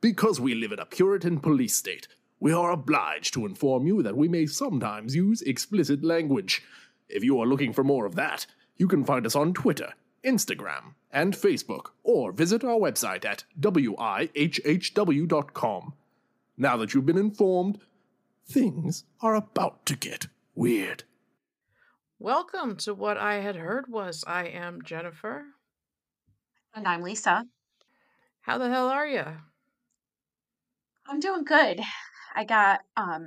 Because we live in a Puritan police state, we are obliged to inform you that we may sometimes use explicit language. If you are looking for more of that, you can find us on Twitter, Instagram, and Facebook, or visit our website at wihhw.com. Now that you've been informed, things are about to get weird. Welcome to What I Had Heard Was. I am Jennifer. And I'm Lisa. How the hell are you? I'm doing good. I got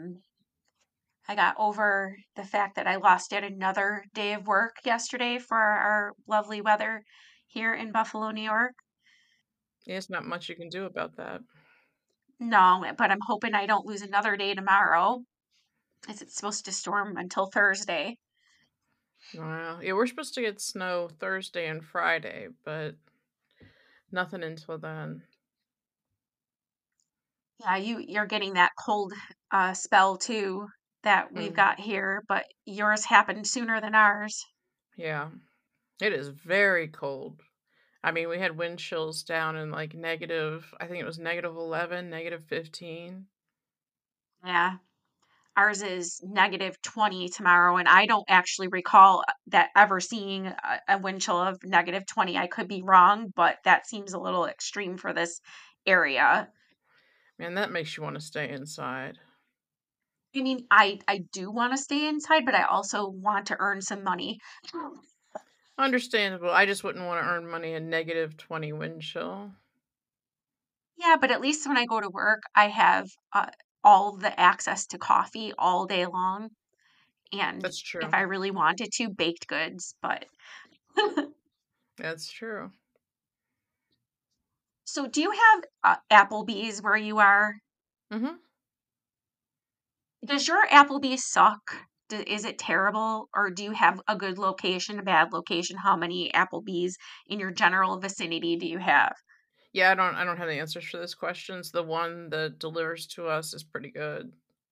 over the fact that I lost yet another day of work yesterday for our lovely weather here in Buffalo, New York. There's not much you can do about that. No, but I'm hoping I don't lose another day tomorrow, as it's supposed to storm until Thursday. Wow. Yeah, we're supposed to get snow Thursday and Friday, but nothing until then. Yeah, you're getting that cold spell too that we've got here, but yours happened sooner than ours. Yeah. It is very cold. I mean, we had wind chills down in like negative, I think it was -11, -15. Yeah. Ours is -20 tomorrow, and I don't actually recall that ever seeing a wind chill of -20. I could be wrong, but that seems a little extreme for this area. Man, that makes you want to stay inside. I mean, I do want to stay inside, but I also want to earn some money. Understandable. I just wouldn't want to earn money in -20 wind chill. Yeah, but at least when I go to work, I have all the access to coffee all day long. And That's true. if I really wanted to, baked goods, but That's true. So do you have Applebee's where you are? Mm-hmm. Does your Applebee's suck? Is it terrible? Or do you have a good location, a bad location? How many Applebee's in your general vicinity do you have? Yeah, I don't have the answers for those questions. The one that delivers to us is pretty good.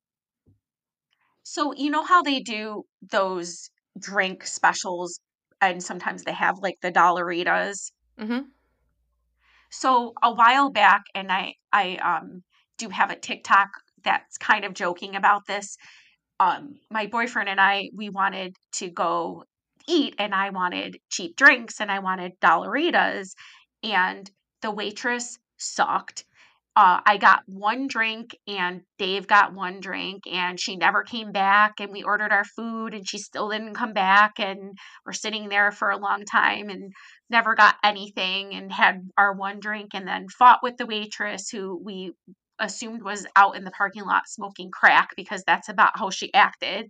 So you know how they do those drink specials and sometimes they have like the Dollaritas? Mm-hmm. So a while back, and I do have a TikTok that's kind of joking about this. My boyfriend and we wanted to go eat, and I wanted cheap drinks, and I wanted Dollaritas, and the waitress sucked. I got one drink, and Dave got one drink, and she never came back. And we ordered our food, and she still didn't come back. And we're sitting there for a long time and never got anything, and had our one drink, and then fought with the waitress who we assumed was out in the parking lot smoking crack because that's about how she acted.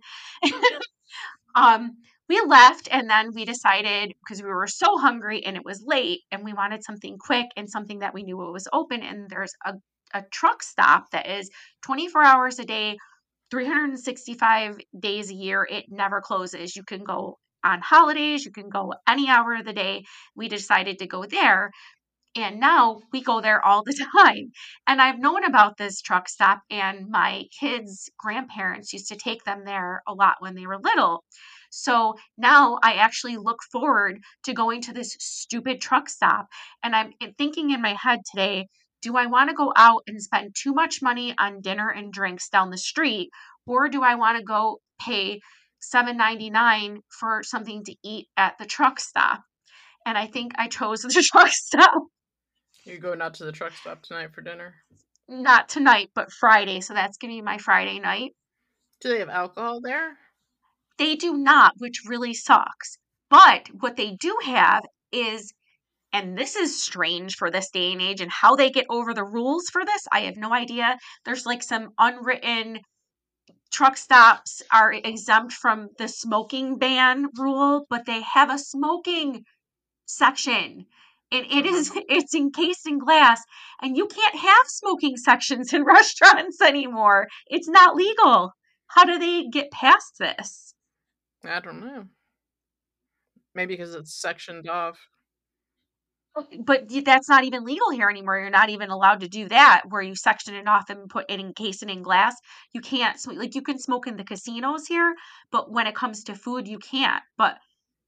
We left, and then we decided, because we were so hungry and it was late and we wanted something quick and something that we knew it was open, and there's a truck stop that is 24 hours a day, 365 days a year. It never closes. You can go on holidays, you can go any hour of the day. We decided to go there, and now we go there all the time. And I've known about this truck stop, and my kids' grandparents used to take them there a lot when they were little. So now I actually look forward to going to this stupid truck stop. And I'm thinking in my head today, do I want to go out and spend too much money on dinner and drinks down the street? Or do I want to go pay $7.99 for something to eat at the truck stop? And I think I chose the truck stop. You're going out to the truck stop tonight for dinner? Not tonight, but Friday. So that's going to be my Friday night. Do they have alcohol there? They do not, which really sucks. But what they do have is, and this is strange for this day and age, and how they get over the rules for this, I have no idea. There's like some unwritten truck stops are exempt from the smoking ban rule, but they have a smoking section. And it's encased in glass, and you can't have smoking sections in restaurants anymore. It's not legal. How do they get past this? I don't know. Maybe because it's sectioned off. But that's not even legal here anymore. You're not even allowed to do that, where you section it off and put it, encase it in glass. You can't smoke, like you can smoke in the casinos here, but when it comes to food, you can't. But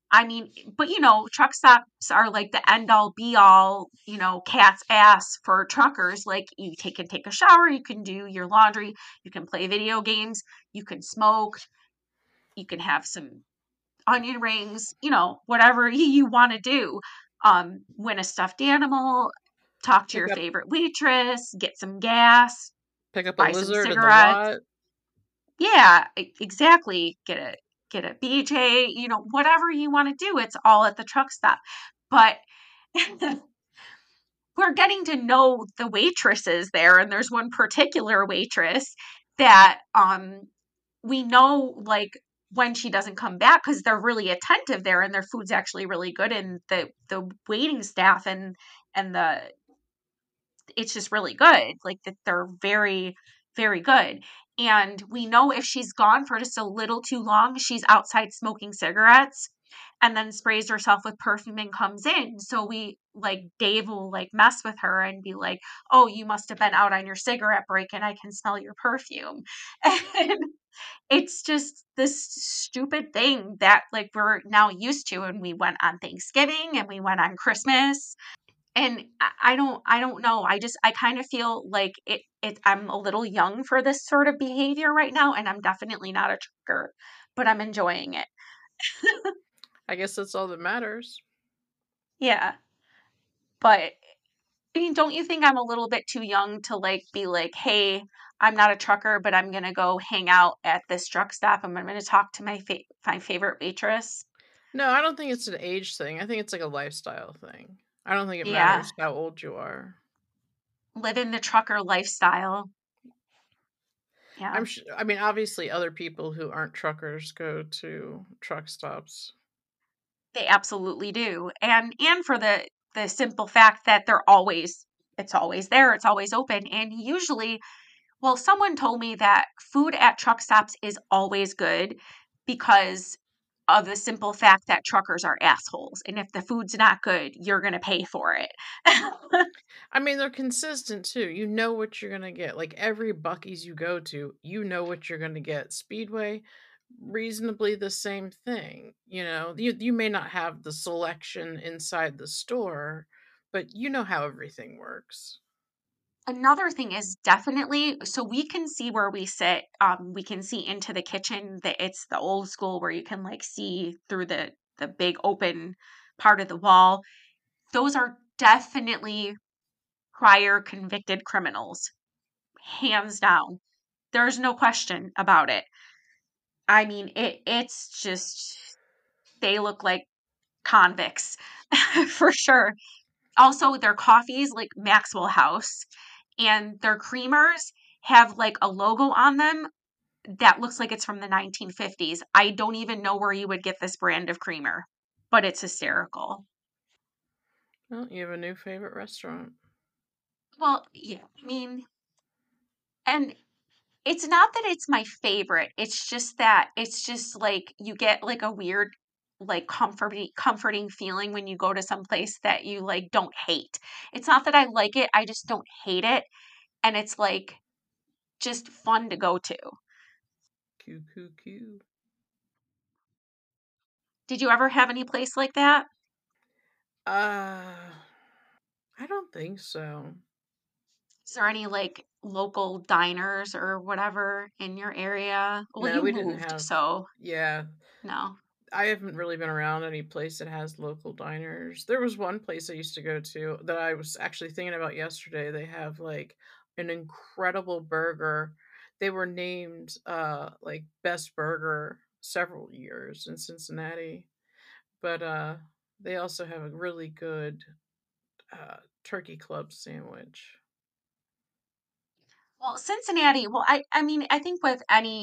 I mean, but truck stops are like the end all be all, cat's ass for truckers. Like can take a shower, you can do your laundry, you can play video games, you can smoke, you can have some onion rings, whatever you want to do. Win a stuffed animal, talk to Pick your up favorite waitress, get some gas, pick up a buy some lizard in the cigarettes. lot. Yeah, exactly. Get a BJ, whatever you want to do, it's all at the truck stop. But we're getting to know the waitresses there, and there's one particular waitress that we know, like, when she doesn't come back, because they're really attentive there and their food's actually really good, and the waiting staff and the it's just really good. Like that they're very, very good. And we know if she's gone for just a little too long, she's outside smoking cigarettes and then sprays herself with perfume and comes in. So Dave will like mess with her and be like, "Oh, you must have been out on your cigarette break and I can smell your perfume." And it's just this stupid thing that like we're now used to. And we went on Thanksgiving and we went on Christmas, and I don't know. I kind of feel like I'm a little young for this sort of behavior right now, and I'm definitely not a trucker, but I'm enjoying it. I guess that's all that matters. Yeah. But I mean, don't you think I'm a little bit too young to like be like, "Hey, I'm not a trucker, but I'm gonna go hang out at this truck stop and I'm gonna talk to my favorite waitress." No, I don't think it's an age thing. I think it's like a lifestyle thing. I don't think it Yeah. matters how old you are. Living the trucker lifestyle. Yeah. I mean, obviously, other people who aren't truckers go to truck stops. They absolutely do. And for the simple fact that it's always there, it's always open. And usually, well, someone told me that food at truck stops is always good because of the simple fact that truckers are assholes. And if the food's not good, you're going to pay for it. I mean, they're consistent too. You know what you're gonna get. Like every Buc-ee's you go to, you know what you're gonna get. Speedway, reasonably the same thing. You may not have the selection inside the store, but you know how everything works. Another thing is definitely, so we can see where we sit. We can see into the kitchen. That it's the old school where you can like see through the big open part of the wall. Those are definitely prior convicted criminals, hands down. There's no question about it. I mean, it's just they look like convicts for sure. Also, their coffees like Maxwell House and their creamers have like a logo on them that looks like it's from the 1950s. I don't even know where you would get this brand of creamer, but it's hysterical. Well, you have a new favorite restaurant. Well, yeah, I mean, and it's not that it's my favorite. It's just like you get like a weird like comforting feeling when you go to some place that you like don't hate. It's not that I like it, I just don't hate it, and it's like just fun to go to. Q Q Q. Did you ever have any place like that? Uh, I don't think so. Is there any like local diners or whatever in your area? Well, No, you we didn't moved, have. so Yeah, no. I haven't really been around any place that has local diners. There was one place I used to go to that I was actually thinking about yesterday. They have like an incredible burger. They were named like best burger several years in Cincinnati. But they also have a really good turkey club sandwich. Well, Cincinnati, well, I mean, I think with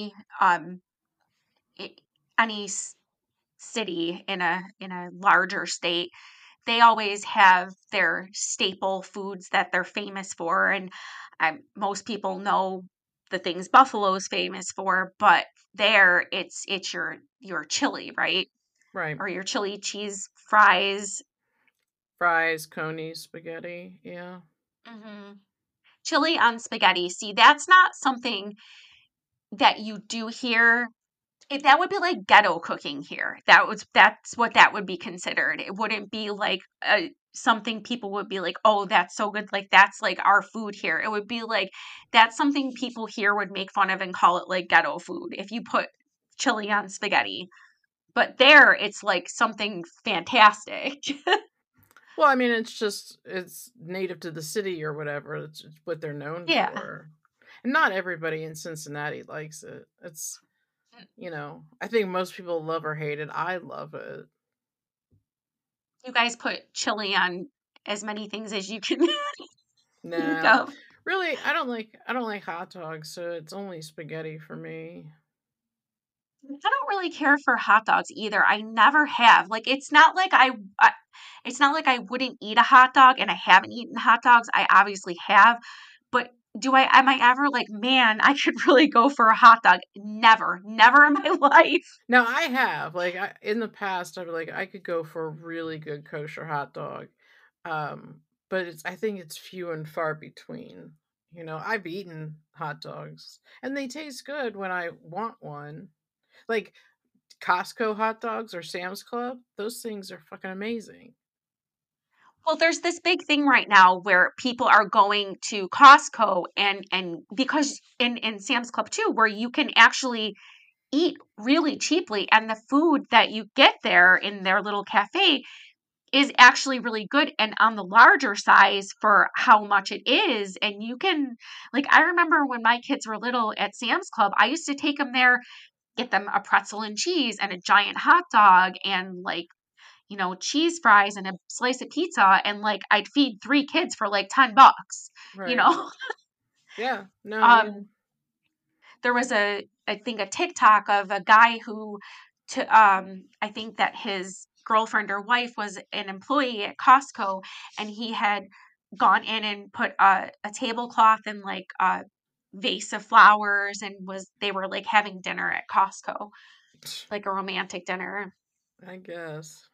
i- any city in a larger state, they always have their staple foods that they're famous for, and most people know the things Buffalo's famous for, but there it's your chili, right? Right. Or your chili cheese fries. Fries, coney, spaghetti. Yeah. Hmm. Chili on spaghetti. See, that's not something that you do here That would be like ghetto cooking here. That's what that would be considered. It wouldn't be like something people would be like, oh, that's so good. Like that's like our food here. It would be like that's something people here would make fun of and call it like ghetto food if you put chili on spaghetti. But there, it's like something fantastic. Well, I mean, it's native to the city or whatever. It's what they're known Yeah. for. And not everybody in Cincinnati likes it. It's, I think most people love or hate it. I love it. You guys put chili on as many things as you can think No. of. Really, I don't like hot dogs, so it's only spaghetti for me. I don't really care for hot dogs either. I never have. Like it's not like it's not like I wouldn't eat a hot dog and I haven't eaten hot dogs. I obviously have, but am I ever like, man, I could really go for a hot dog? Never. Never in my life. Now, I have, like, in the past, I'd be like, I could go for a really good kosher hot dog. But I think it's few and far between. I've eaten hot dogs and they taste good when I want one. Like Costco hot dogs or Sam's Club, those things are fucking amazing. Well, there's this big thing right now where people are going to Costco and because in Sam's Club too, where you can actually eat really cheaply and the food that you get there in their little cafe is actually really good and on the larger size for how much it is. And you can, like, I remember when my kids were little at Sam's Club, I used to take them there, get them a pretzel and cheese and a giant hot dog and like, cheese fries and a slice of pizza. And like, I'd feed 3 kids for like $10, Right. Yeah. No. There was I think a TikTok of a guy who I think that his girlfriend or wife was an employee at Costco and he had gone in and put a tablecloth and like a vase of flowers and they were like having dinner at Costco, like a romantic dinner. I guess.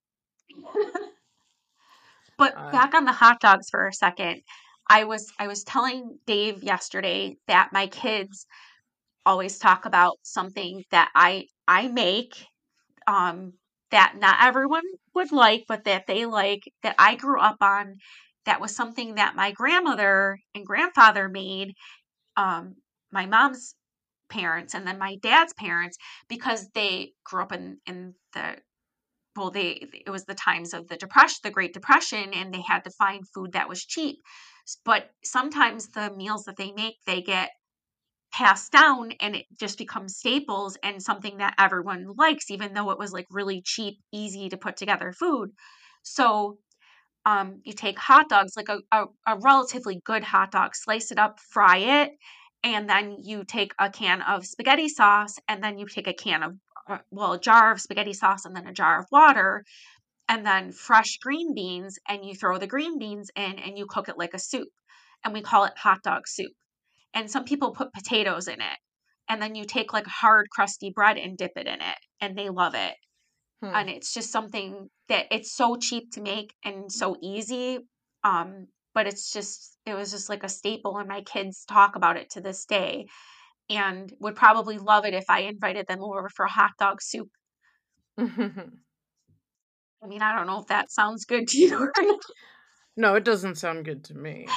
But back on the hot dogs for a second. I was telling Dave yesterday that my kids always talk about something that I make that not everyone would like, but that they like, that I grew up on, that was something that my grandmother and grandfather made, my mom's parents and then my dad's parents, because they grew up in the it was the times of the Great Depression, and they had to find food that was cheap. But sometimes the meals that they make, they get passed down and it just becomes staples and something that everyone likes, even though it was like really cheap, easy to put together food. So you take hot dogs, like a relatively good hot dog, slice it up, fry it, and then you take a can of spaghetti sauce, and then you take a can of a jar of spaghetti sauce and then a jar of water, and then fresh green beans, and you throw the green beans in and you cook it like a soup. And we call it hot dog soup. And some people put potatoes in it. And then you take like hard, crusty bread and dip it in it. And they love it. And it's just something that it's so cheap to make and so easy. But it was just like a staple. And my kids talk about it to this day and would probably love it if I invited them over for hot dog soup. I mean, I don't know if that sounds good to you or not. No, it doesn't sound good to me.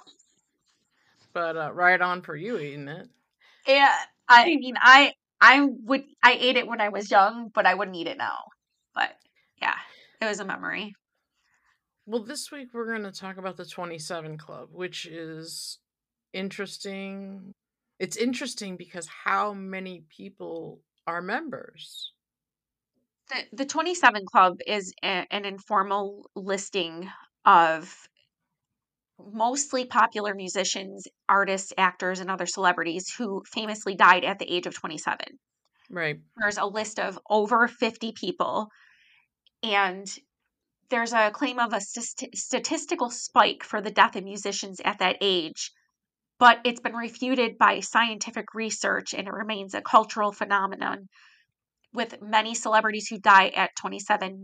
But right on for you eating it. Yeah, I mean, I ate it when I was young, but I wouldn't eat it now. But yeah, it was a memory. Well, this week we're going to talk about the 27 Club, which is interesting. It's interesting because how many people are members? The 27 Club is an informal listing of mostly popular musicians, artists, actors, and other celebrities who famously died at the age of 27. Right. There's a list of over 50 people, and there's a claim of a statistical spike for the death of musicians at that age, but it's been refuted by scientific research, and it remains a cultural phenomenon, with many celebrities who die at 27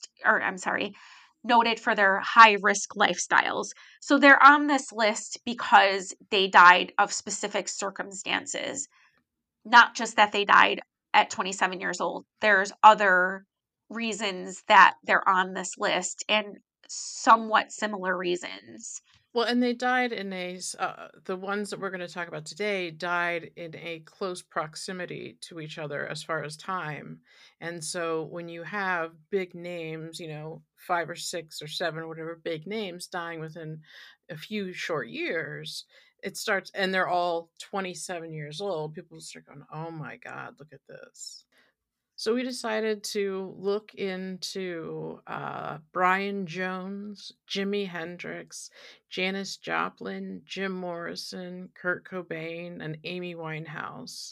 noted for their high-risk lifestyles. So they're on this list because they died of specific circumstances, not just that they died at 27 years old. There's other reasons that they're on this list and somewhat similar reasons. Well, and they died in the ones that we're going to talk about today died in a close proximity to each other as far as time. And so when you have big names, 5 or 6 or 7, or whatever big names dying within a few short years, it starts, and they're all 27 years old, people start going, oh my God, look at this. So we decided to look into Brian Jones, Jimi Hendrix, Janis Joplin, Jim Morrison, Kurt Cobain, and Amy Winehouse.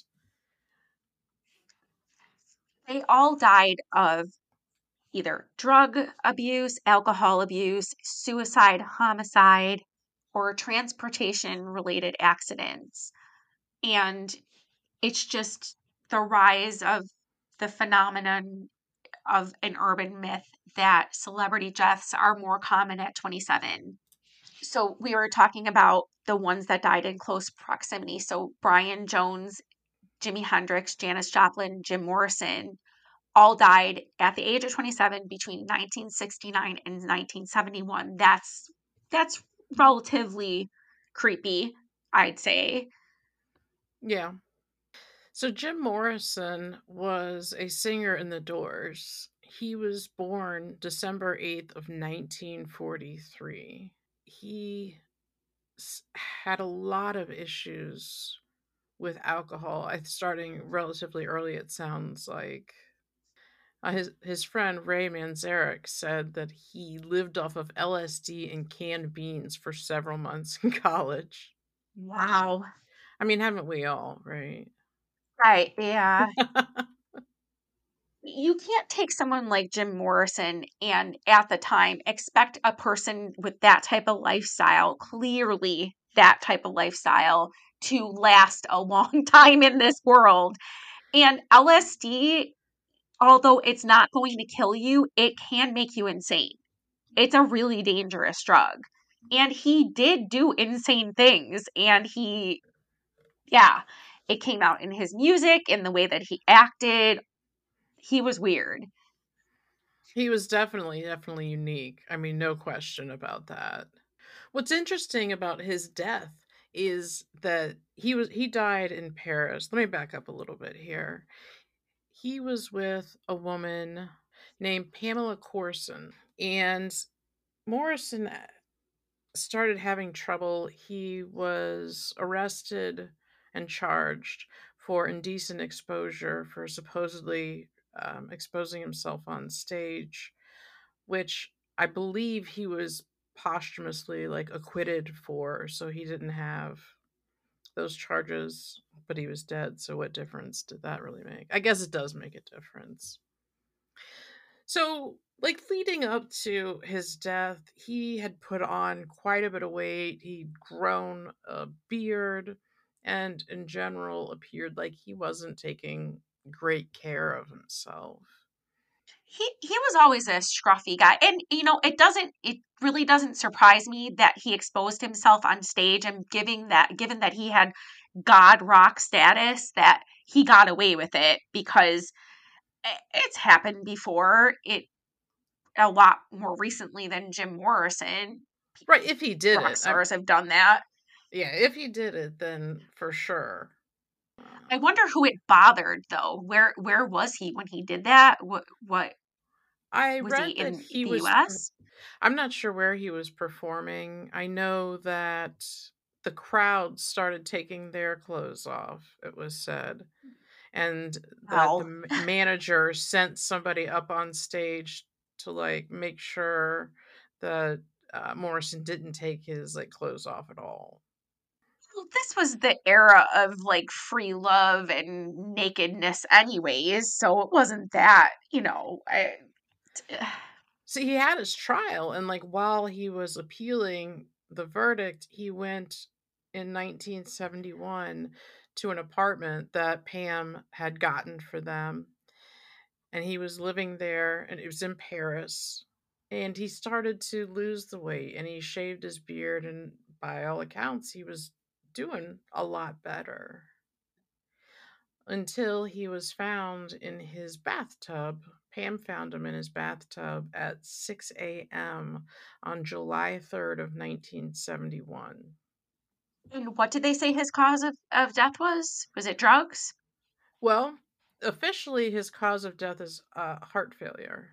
They all died of either drug abuse, alcohol abuse, suicide, homicide, or transportation related accidents. And it's just the rise of the phenomenon of an urban myth that celebrity deaths are more common at 27. So we were talking about the ones that died in close proximity. So Brian Jones, Jimi Hendrix, Janis Joplin, Jim Morrison all died at the age of 27 between 1969 and 1971. That's relatively creepy, I'd say. Yeah. So Jim Morrison was a singer in the Doors. He was born December 8th of 1943. He had a lot of issues with alcohol, starting relatively early, it sounds like. His friend Ray Manzarek said that he lived off of LSD and canned beans for several months in college. Wow. I mean, haven't we all, right? Right, yeah. You can't take someone like Jim Morrison and at the time expect a person with that type of lifestyle, clearly that type of lifestyle, to last a long time in this world. And LSD, although it's not going to kill you, it can make you insane. It's a really dangerous drug. And he did do insane things. And it came out in his music, in the way that he acted. He was weird. He was definitely unique. I mean, no question about that. What's interesting about his death is that he died in Paris. Let me back up a little bit here. He was with a woman named Pamela Corson, and Morrison started having trouble. He was arrested and charged for indecent exposure for supposedly exposing himself on stage, which I believe he was posthumously acquitted for, so he didn't have those charges, but he was dead. So what difference did that really make? I guess it does make a difference. So, leading up to his death, he had put on quite a bit of weight. He'd grown a beard and, in general, appeared like he wasn't taking great care of himself. He was always a scruffy guy. And it really doesn't surprise me that he exposed himself on stage, and given that he had god rock status, that he got away with it, because it's happened before. It a lot more recently than Jim Morrison. Right, if he did Rock it. stars have done that. Yeah, if he did it, then for sure. I wonder who it bothered, though. Where was he when he did that? What I was he read that in he the was. US? I'm not sure where he was performing. I know that the crowd started taking their clothes off, it was said, and that the Well, manager sent somebody up on stage to make sure that Morrison didn't take his clothes off at all. this was the era of free love and nakedness anyways, so it wasn't that, See, he had his trial, and while he was appealing the verdict, he went in 1971 to an apartment that Pam had gotten for them, and he was living there, and it was in Paris, and he started to lose the weight, and he shaved his beard, and by all accounts he was doing a lot better. until he was found in his bathtub. Pam found him in his bathtub at 6 a.m. on July 3rd of 1971. And what did they say his cause of death was? Was it drugs? Well, officially his cause of death is heart failure.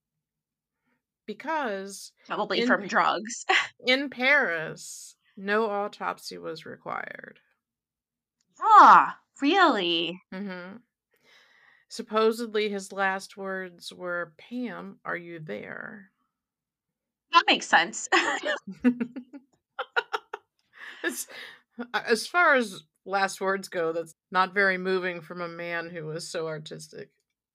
Because Probably from drugs. in Paris, no autopsy was required. Ah, really? Mm-hmm. Supposedly his last words were, "Pam, are you there?" That makes sense. As far as last words go, that's not very moving from a man who was so artistic.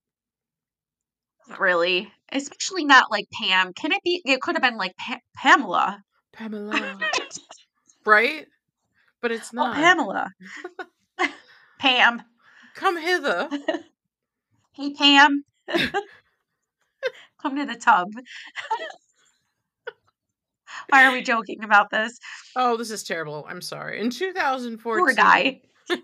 Really? Especially not like Pam. Can it be? It could have been like Pamela. Pamela. Right? But it's Oh, not. Pamela. Pam. Come hither. Hey, Pam. Come to the tub. Why are we joking about this? Oh, this is terrible. I'm sorry. In 2014, Poor guy.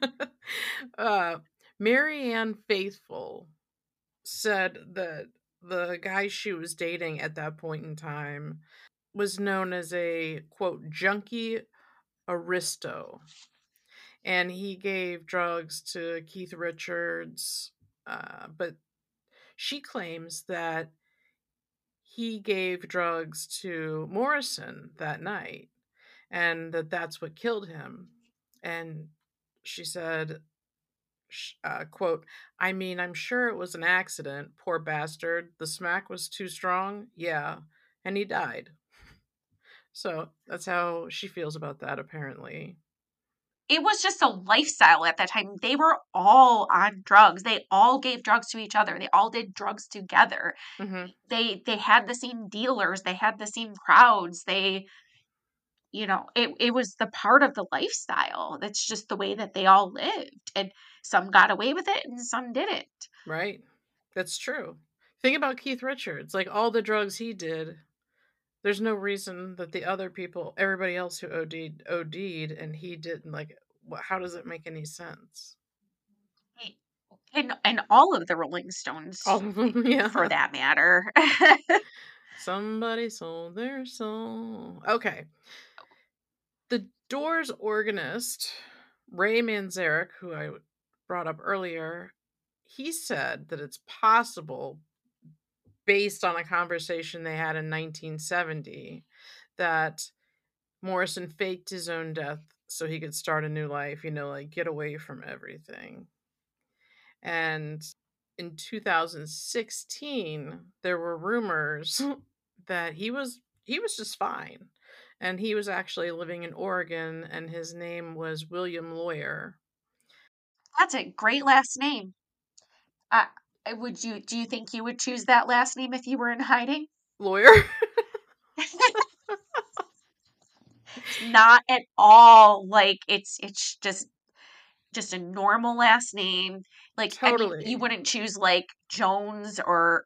Marianne Faithfull said that the guy she was dating at that point in time was known as a, quote, junkie aristo. And he gave drugs to Keith Richards, but she claims that he gave drugs to Morrison that night and that that's what killed him. And she said, quote, "I mean, I'm sure it was an accident. Poor bastard. The smack was too strong. Yeah. And he died." So that's how she feels about that, apparently. It was just a lifestyle at that time. They were all on drugs. They all gave drugs to each other. They all did drugs together. Mm-hmm. They had the same dealers. They had the same crowds. They, it was the part of the lifestyle. That's just the way that they all lived. And some got away with it and some didn't. Right. That's true. Think about Keith Richards. Like all the drugs he did, there's no reason that the other people, everybody else who OD'd, and he didn't. Like, how does it make any sense? And all of the Rolling Stones, All of them, yeah. for that matter. Somebody sold their soul. Okay. The Doors organist, Ray Manzarek, who I brought up earlier, he said that it's possible, based on a conversation they had in 1970, that Morrison faked his own death so he could start a new life, like get away from everything. And in 2016, there were rumors that he was just fine. And he was actually living in Oregon, and his name was William Lawyer. That's a great last name. Do you think you would choose that last name if you were in hiding? Lawyer? Not at all. Like it's just a normal last name. Like Totally. I mean, you wouldn't choose like Jones or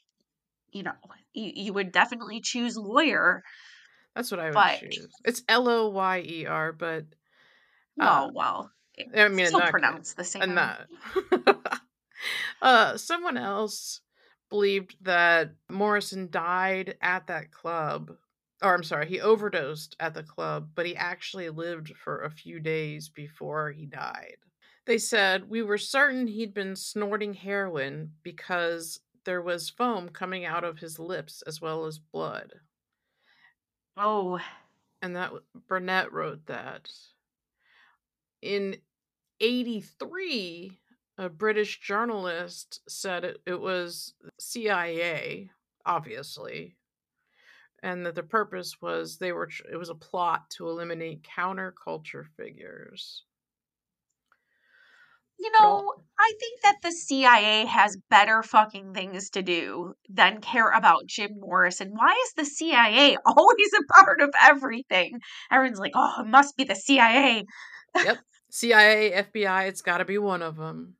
you would definitely choose Lawyer. That's what I would choose. It's Loyer, but well, I mean, still pronounced the same. Someone else believed that Morrison died at that club. Or I'm sorry, he overdosed at the club, but he actually lived for a few days before he died. They said, "We were certain he'd been snorting heroin because there was foam coming out of his lips as well as blood." Oh. And that Burnett wrote that. In 1983, a British journalist said it was CIA, obviously, and that the purpose was it was a plot to eliminate counterculture figures. I think that the CIA has better fucking things to do than care about Jim Morrison. Why is the CIA always a part of everything? Everyone's like, oh, it must be the CIA. Yep. CIA, FBI, it's got to be one of them.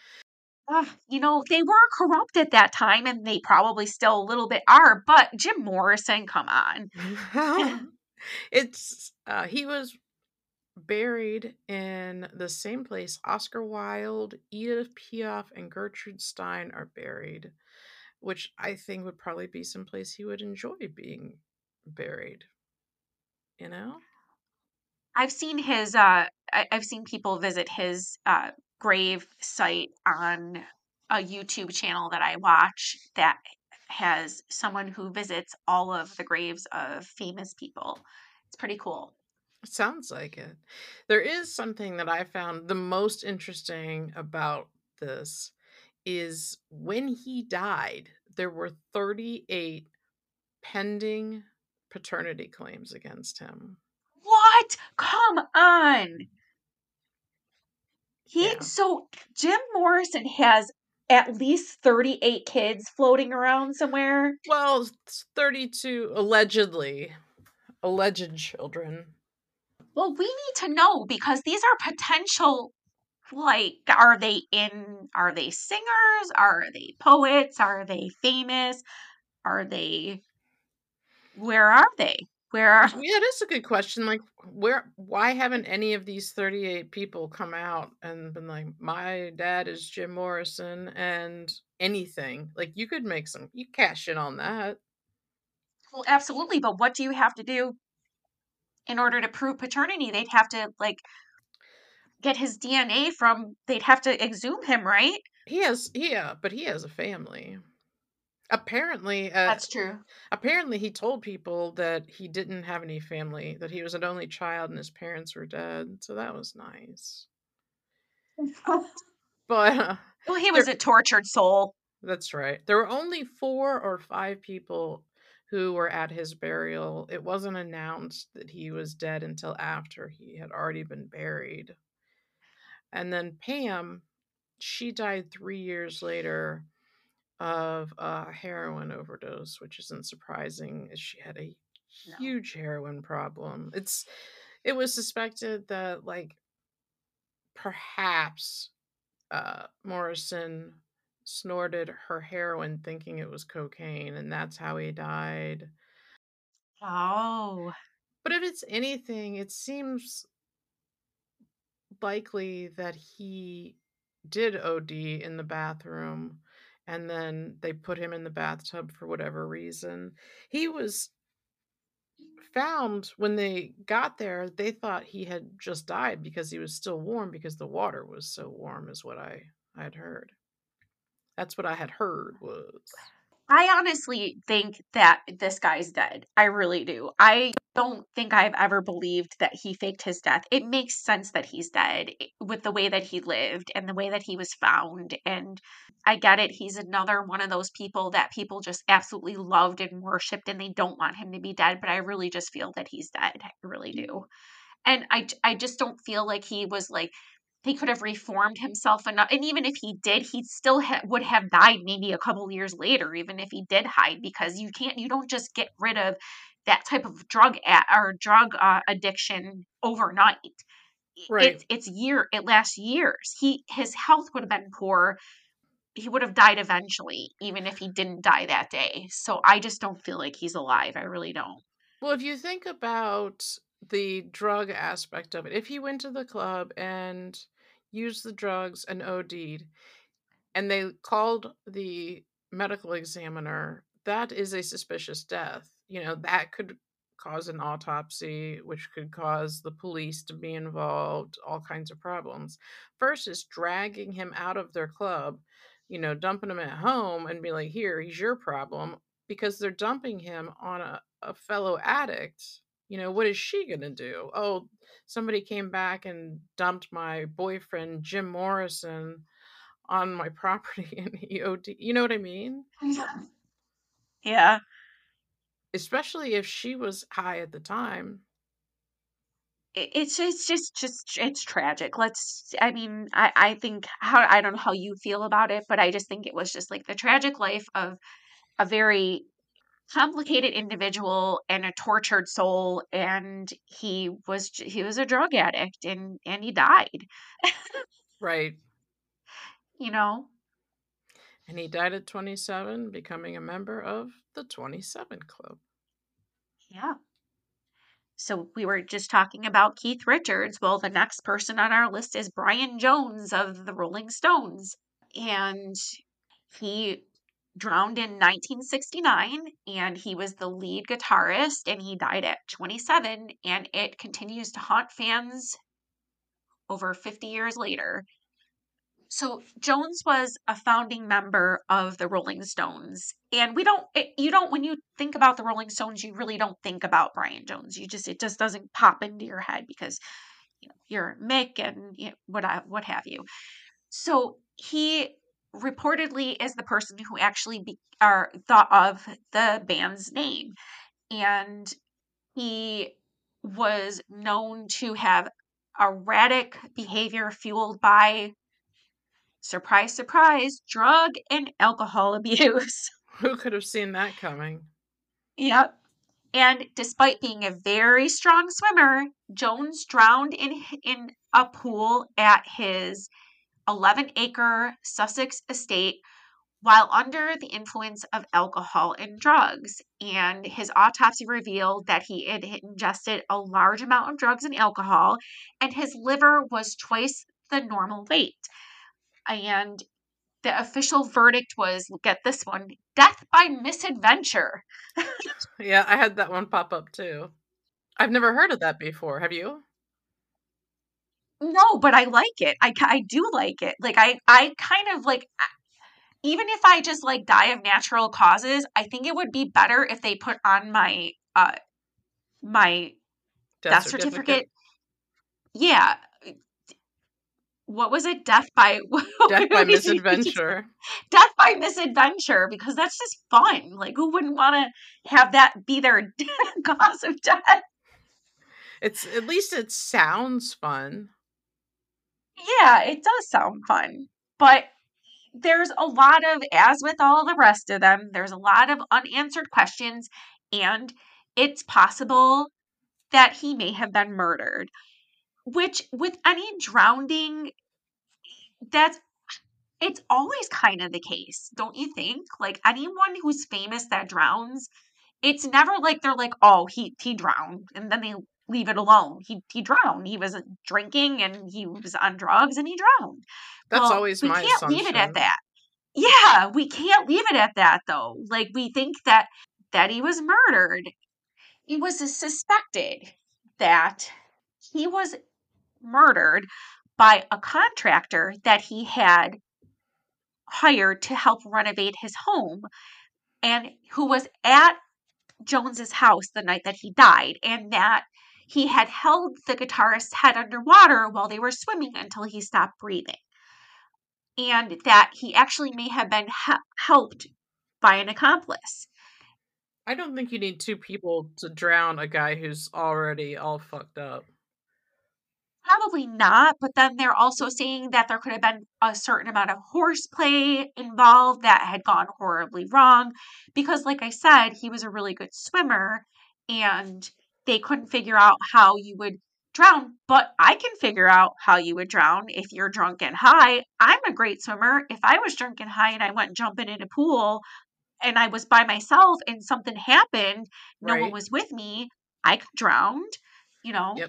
They were corrupt at that time, and they probably still a little bit are, but Jim Morrison, come on. He was buried in the same place Oscar Wilde, Edith Piaf, and Gertrude Stein are buried, which I think would probably be someplace he would enjoy being buried, you know? I've seen his I've seen people visit his grave site on a YouTube channel that I watch that has someone who visits all of the graves of famous people. It's pretty cool. It sounds like it. There is something that I found the most interesting about this is when he died, there were 38 pending paternity claims against him. What? Come on. Yeah. So Jim Morrison has at least 38 kids floating around somewhere. Well, it's 32 alleged children. Well, we need to know because these are potential, like, are they singers? Are they poets? Are they famous? Are they, where are they? Where, Yeah, that's a good question. Like, why haven't any of these 38 people come out and been like, my dad is Jim Morrison and anything? Like, you cash in on that. well, absolutely, but what do you have to do in order to prove paternity? They'd have to, like, get his DNA they'd have to exhume him, right? But he has a family. Apparently, That's true. apparently he told people that he didn't have any family, that he was an only child and his parents were dead. So that was nice. But Well, he was a tortured soul. that's right. There were only 4 or 5 people who were at his burial. It wasn't announced that he was dead until after he had already been buried. And then Pam, she died 3 years later of a heroin overdose, which isn't surprising as she had a No. huge heroin problem. It was suspected that like perhaps Morrison snorted her heroin thinking it was cocaine, and that's how he died. Oh. But if it's anything, it seems likely that he did OD in the bathroom and then they put him in the bathtub for whatever reason. He was found when they got there, they thought he had just died because he was still warm because the water was so warm, is what I had heard. That's what I had heard was. I honestly think that this guy's dead. I really do. I don't think I've ever believed that he faked his death. It makes sense that he's dead with the way that he lived and the way that he was found. And I get it. He's another one of those people that people just absolutely loved and worshipped, and they don't want him to be dead. But I really just feel that he's dead. I really do. And I just don't feel like he was like, he could have reformed himself enough. And even if he did, he still would have died maybe a couple years later, even if he did hide, because you don't just get rid of that type of drug addiction overnight. Right. It lasts years. His health would have been poor. He would have died eventually, even if he didn't die that day. So I just don't feel like he's alive. I really don't. Well, if you think about the drug aspect of it, if he went to the club and used the drugs and OD'd, and they called the medical examiner, that is a suspicious death. You know, that could cause an autopsy, which could cause the police to be involved, all kinds of problems. Versus dragging him out of their club, you know, dumping him at home and be like, here, he's your problem, because they're dumping him on a fellow addict. You know, what is she going to do? Oh, somebody came back and dumped my boyfriend, Jim Morrison, on my property and EOD. You know what I mean? Yeah. Especially if she was high at the time. It's tragic. I think, I don't know how you feel about it, but I just think it was just like the tragic life of a very complicated individual and a tortured soul, and he was a drug addict, and he died. Right. You know? And he died at 27, becoming a member of the 27 Club. Yeah. So we were just talking about Keith Richards. Well, the next person on our list is Brian Jones of the Rolling Stones. And he drowned in 1969, and he was the lead guitarist, and he died at 27, and it continues to haunt fans over 50 years later. So Jones was a founding member of the Rolling Stones, and when you think about the Rolling Stones, you really don't think about Brian Jones. It just doesn't pop into your head because you're Mick and what have you. So he reportedly is the person who actually thought of the band's name, and he was known to have erratic behavior fueled by, surprise, surprise, drug and alcohol abuse. Who could have seen that coming? Yep. And despite being a very strong swimmer, Jones drowned in a pool at his 11-acre Sussex estate while under the influence of alcohol and drugs. And his autopsy revealed that he had ingested a large amount of drugs and alcohol, and his liver was twice the normal weight. And the official verdict was, get this one, death by misadventure. Yeah, I had that one pop up too. I've never heard of that before. Have you? No, but I like it. I do like it. Like, I kind of like, even if I just like die of natural causes, I think it would be better if they put on my my death certificate. Yeah. What was it? Death by misadventure. Death by misadventure, because that's just fun. Like, who wouldn't want to have that be their cause of death? At least it sounds fun. Yeah, it does sound fun. But there's a lot of, as with all the rest of them, there's a lot of unanswered questions, and it's possible that he may have been murdered. Which, with any drowning, it's always kind of the case, don't you think? Like, anyone who's famous that drowns, it's never like they're like, oh, he drowned, and then they leave it alone. He drowned. He was drinking and he was on drugs and he drowned. That's always my assumption. We can't leave it at that. Yeah, we can't leave it at that, though. Like, we think that he was murdered. It was suspected that he was murdered by a contractor that he had hired to help renovate his home, and who was at Jones's house the night that he died, and that he had held the guitarist's head underwater while they were swimming until he stopped breathing. And that he actually may have been helped by an accomplice. I don't think you need two people to drown a guy who's already all fucked up. Probably not, but then they're also saying that there could have been a certain amount of horseplay involved that had gone horribly wrong, because like I said, he was a really good swimmer and they couldn't figure out how you would drown. But I can figure out how you would drown if you're drunk and high. I'm a great swimmer. If I was drunk and high and I went jumping in a pool and I was by myself and something happened, no one was with me, I could drown, Yep.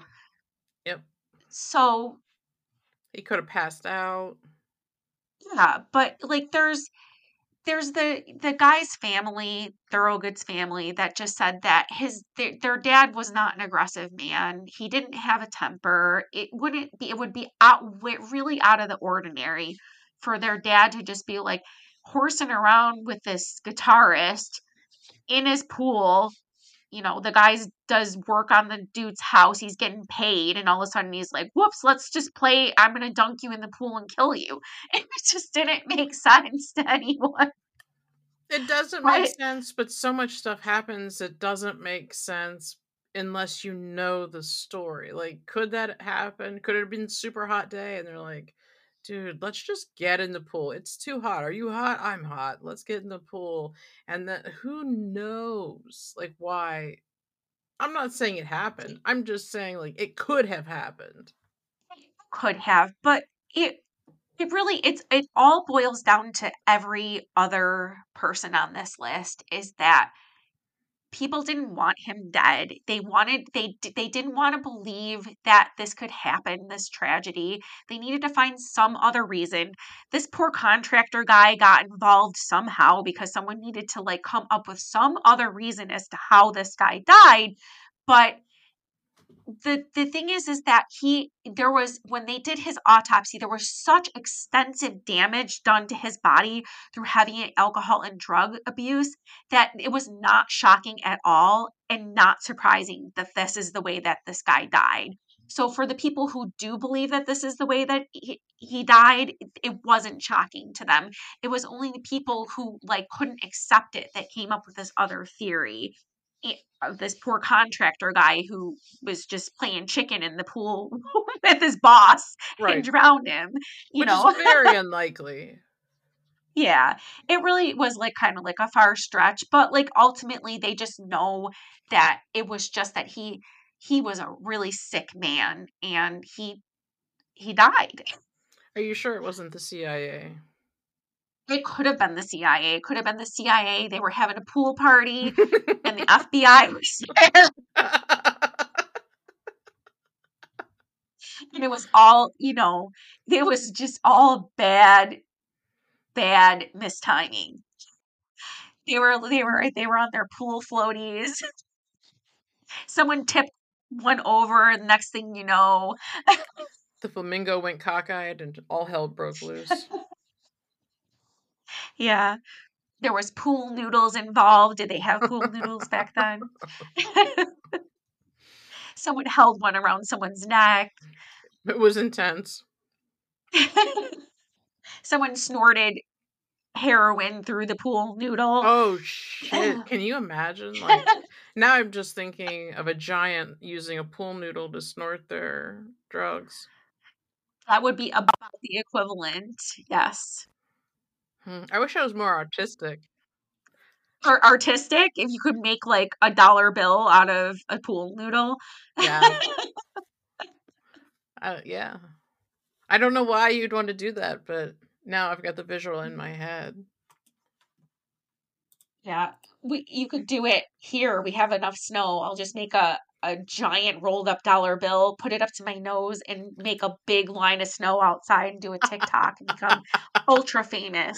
So he could have passed out. Yeah, but like there's the guy's family, Thorogood's family, that just said that their dad was not an aggressive man. He didn't have a temper. It would be really out of the ordinary for their dad to just be like horsing around with this guitarist in his pool. The guy does work on the dude's house. He's getting paid. And all of a sudden he's like, whoops, let's just play. I'm going to dunk you in the pool and kill you. It just didn't make sense to anyone. It doesn't make sense, but so much stuff happens. It doesn't make sense unless you know the story. Like, could that happen? Could it have been a super hot day? And they're like, dude, let's just get in the pool. It's too hot. Are you hot? I'm hot. Let's get in the pool. And then who knows, like, why? I'm not saying it happened. I'm just saying, like, it could have happened. It could have, but it all boils down to every other person on this list, is that people didn't want him dead. They didn't want to believe that this could happen, this tragedy. They needed to find some other reason. This poor contractor guy got involved somehow because someone needed to like come up with some other reason as to how this guy died. But the thing is that there was, when they did his autopsy, there was such extensive damage done to his body through heavy alcohol and drug abuse that it was not shocking at all and not surprising that this is the way that this guy died. So for the people who do believe that this is the way that he died, it wasn't shocking to them. It was only the people who like couldn't accept it that came up with this other theory of this poor contractor guy who was just playing chicken in the pool with his boss and drowned him, Which is very unlikely. Yeah, it really was like kind of like a far stretch, but like ultimately they just know that it was just that he was a really sick man and he died. Are you sure it wasn't the CIA? It could have been the CIA. It could have been the CIA. They were having a pool party and the FBI was there. And it was all, it was just all bad mistiming. They were on their pool floaties. Someone tipped one over, and the next thing you know, the flamingo went cockeyed and all hell broke loose. Yeah. There was pool noodles involved. Did they have pool noodles back then? Someone held one around someone's neck. It was intense. Someone snorted heroin through the pool noodle. Oh, shit. Can you imagine? Like, now I'm just thinking of a giant using a pool noodle to snort their drugs. That would be about the equivalent, yes. I wish I was more artistic. Or artistic, if you could make like a dollar bill out of a pool noodle. Yeah. Yeah. I don't know why you'd want to do that, but now I've got the visual in my head. Yeah. You could do it here. We have enough snow. I'll just make a giant rolled up dollar bill, put it up to my nose, and make a big line of snow outside and do a TikTok and become ultra famous.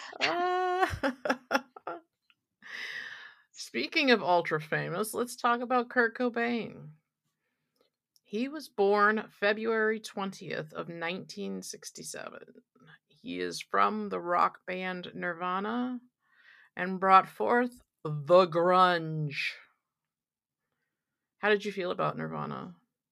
Speaking of ultra famous, let's talk about Kurt Cobain. He was born February 20th of 1967. He is from the rock band Nirvana and brought forth the grunge. How did you feel about Nirvana?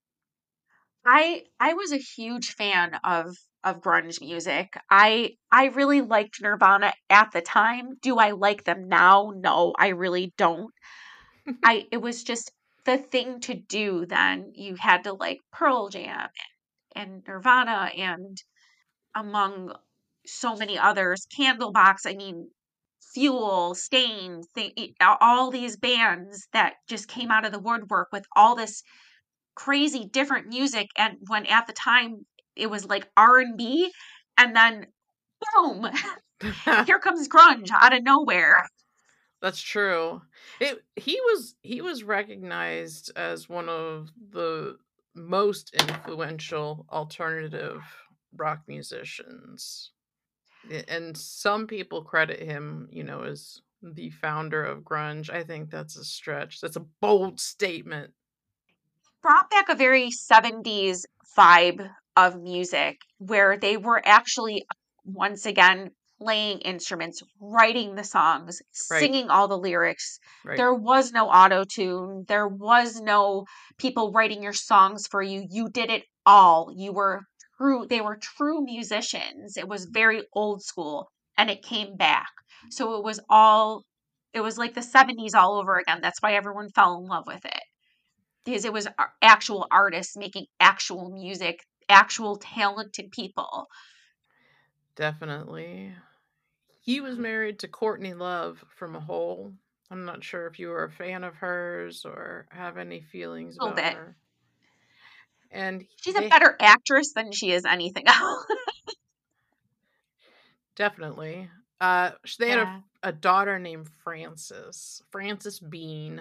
I was a huge fan of grunge music. I really liked Nirvana at the time. Do I like them now? No, I really don't. It was just the thing to do then. You had to like Pearl Jam and Nirvana and among so many others, Candlebox, I mean, Fuel, Stain, all these bands that just came out of the woodwork with all this crazy different music. And when at the time it was like R&B, and then boom, here comes grunge out of nowhere. That's true. He was recognized as one of the most influential alternative rock musicians. And some people credit him, as the founder of grunge. I think that's a stretch. That's a bold statement. Brought back a very 70s vibe of music where they were actually, once again, playing instruments, writing the songs, singing all the lyrics. Right. There was no auto-tune. There was no people writing your songs for you. You did it all. They were true musicians. It was very old school, and it came back. So it was like the 70s all over again. That's why everyone fell in love with it. Because it was actual artists making actual music, actual talented people. Definitely. He was married to Courtney Love from Hole. I'm not sure if you were a fan of hers or have any feelings about her. And she's a better actress than she is anything else. Definitely. They had Yeah. a daughter named Frances Bean.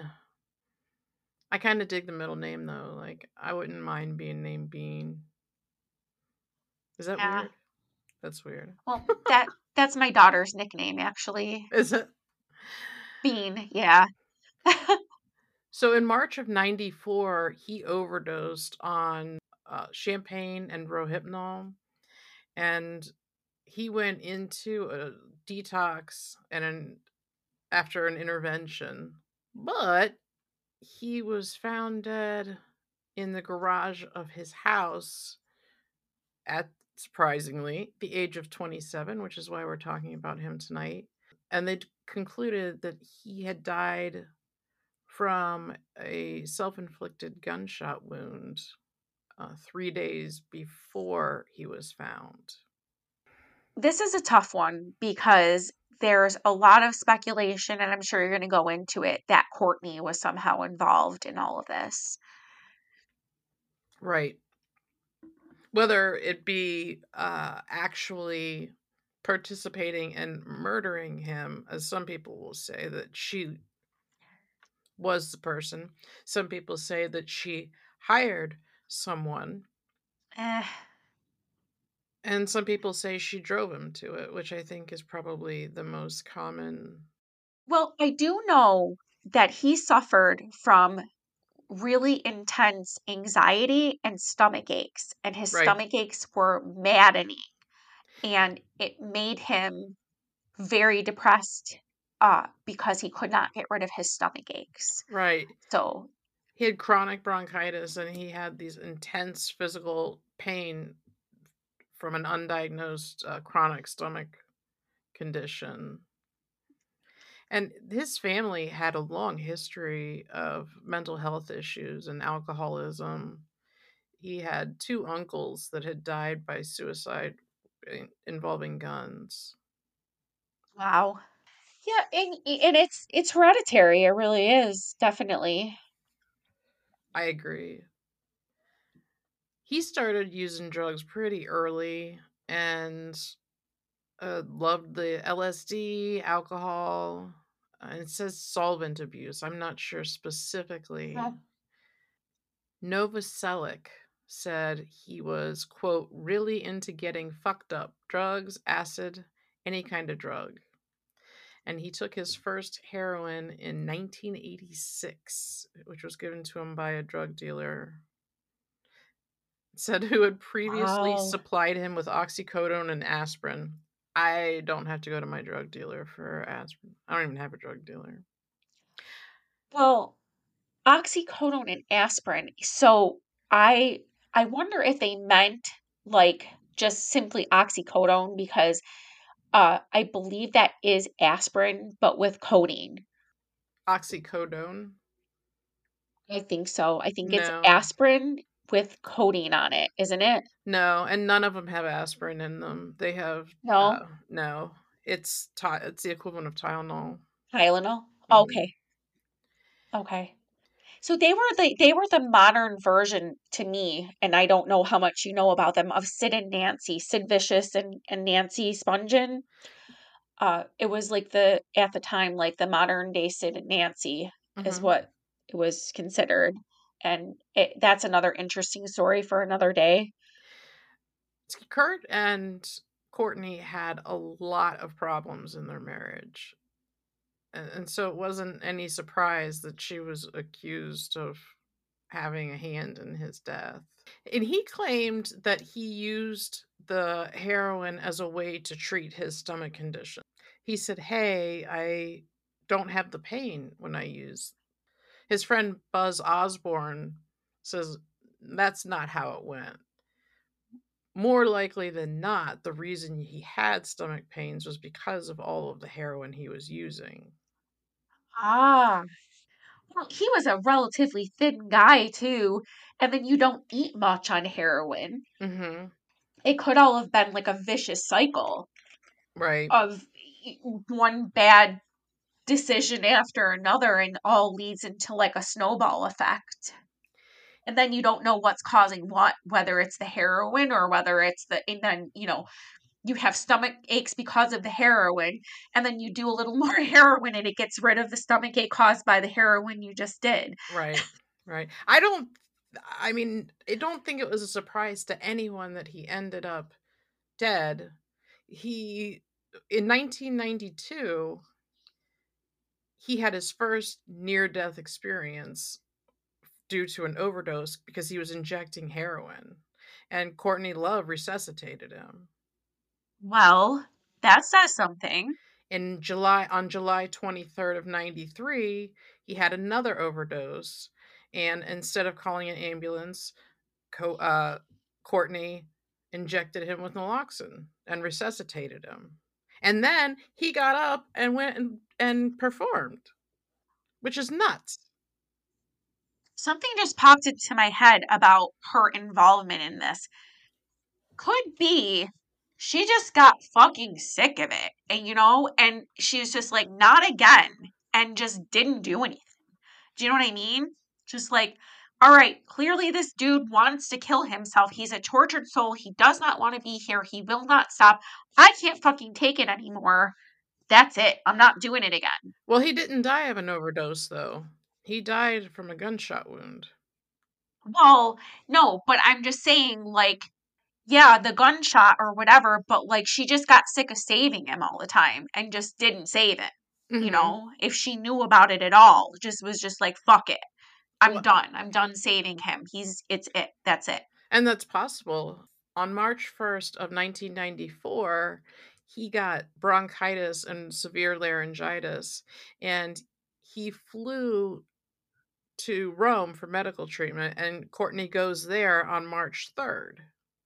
I kind of dig the middle name though. Like, I wouldn't mind being named Bean. Is that Yeah. weird? That's weird. Well, that's my daughter's nickname, actually. Is it? Bean, yeah. So in March of '94, he overdosed on champagne and Rohypnol, and he went into a detox after an intervention, but he was found dead in the garage of his house at, surprisingly, the age of 27, which is why we're talking about him tonight. And they concluded that he had died from a self-inflicted gunshot wound 3 days before he was found. This is a tough one because there's a lot of speculation, and I'm sure you're going to go into it, that Courtney was somehow involved in all of this. Right. Whether it be actually participating in murdering him, as some people will say that she was the person. Some people say that she hired someone. Eh. And some people say she drove him to it, which I think is probably the most common. Well, I do know that he suffered from really intense anxiety and stomach aches, and his Right. stomach aches were maddening, and it made him very depressed because he could not get rid of his stomach aches. Right. So He had chronic bronchitis and he had these intense physical pain from an undiagnosed chronic stomach condition. And his family had a long history of mental health issues and alcoholism. He had 2 uncles that had died by suicide involving guns. wow. Yeah, and it's hereditary. It really is, definitely. I agree. He started using drugs pretty early and loved the LSD, alcohol, and it says solvent abuse. I'm not sure specifically. Huh. Novoselic said he was, quote, really into getting fucked up. Drugs, acid, any kind of drug. And he took his first heroin in 1986, which was given to him by a drug dealer. It said who had previously Wow. supplied him with oxycodone and aspirin. I don't have to go to my drug dealer for aspirin. I don't even have a drug dealer. Well, oxycodone and aspirin. So I wonder if they meant like just simply oxycodone because I believe that is aspirin, but with codeine. Oxycodone? I think so. I think it's No. aspirin with codeine on it, isn't it? No, and none of them have aspirin in them. They have No, no. It's the equivalent of Tylenol. Tylenol. Mhm. Okay, okay. So they were the modern version to me, and I don't know how much you know about them, of Sid and Nancy, Sid Vicious and Nancy Spungen. It was like at the time, like the modern day Sid and Nancy is Mhm. what it was considered. And that's another interesting story for another day. Kurt and Courtney had a lot of problems in their marriage. And so it wasn't any surprise that she was accused of having a hand in his death. And he claimed that he used the heroin as a way to treat his stomach condition. He said, "Hey, I don't have the pain when I use." His friend Buzz Osborne says that's not how it went. More likely than not, the reason he had stomach pains was because of all of the heroin he was using. Ah, well, he was a relatively thin guy too, and then you don't eat much on heroin. Mhm. It could all have been like a vicious cycle Right. of one bad decision after another, and all leads into like a snowball effect. And then you don't know what's causing what, whether it's the heroin or whether it's and then, you have stomach aches because of the heroin, and then you do a little more heroin and it gets rid of the stomach ache caused by the heroin you just did. Right. I don't think it was a surprise to anyone that he ended up dead. In 1992, he had his first near-death experience due to an overdose because he was injecting heroin, and Courtney Love resuscitated him. Well, that says something. On July 23rd of 93, he had another overdose, and instead of calling an ambulance, Courtney injected him with naloxone and resuscitated him. And then he got up and went and performed, which is nuts. Something just popped into my head about her involvement in this. Could be she just got fucking sick of it, and she was just like, not again, and just didn't do anything. Do you know what I mean? Just like, all right, clearly this dude wants to kill himself. He's a tortured soul. He does not want to be here. He will not stop. I can't fucking take it anymore. That's it. I'm not doing it again. Well, he didn't die of an overdose, though. He died from a gunshot wound. Well, no, but I'm just saying, like, yeah, the gunshot or whatever, but like she just got sick of saving him all the time and just didn't save it. Mm-hmm. If she knew about it at all, was just like, fuck it. I'm Well, done. I'm done saving him. It's it. That's it. and that's possible. On March 1st of 1994, he got bronchitis and severe laryngitis, and he flew to Rome for medical treatment, and Courtney goes there on March 3rd.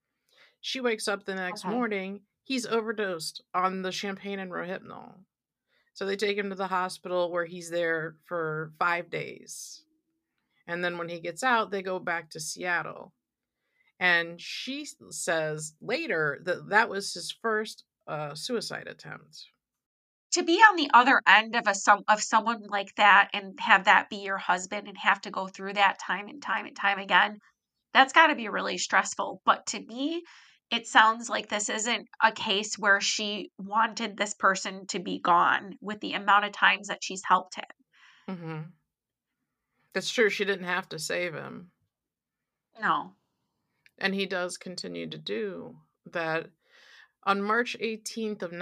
She wakes up the next Okay. morning. He's overdosed on the champagne and Rohypnol. So they take him to the hospital where he's there for 5 days. And then when he gets out, they go back to Seattle. And she says later that that was his first suicide attempt. To be on the other end of someone like that and have that be your husband and have to go through that time and time and time again, that's got to be really stressful. But to me, it sounds like this isn't a case where she wanted this person to be gone with the amount of times that she's helped him. Mm-hmm. That's true. She didn't have to save him. No. And he does continue to do that. On March 18th of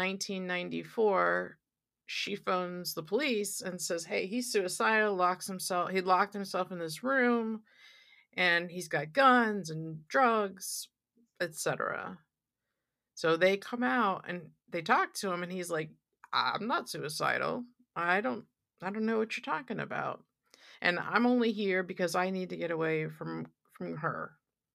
1994, she phones the police and says, hey, he's suicidal, he locked himself in this room, and he's got guns and drugs, etc. So they come out and they talk to him, and he's like, I'm not suicidal. I don't know what you're talking about. And I'm only here because I need to get away from her.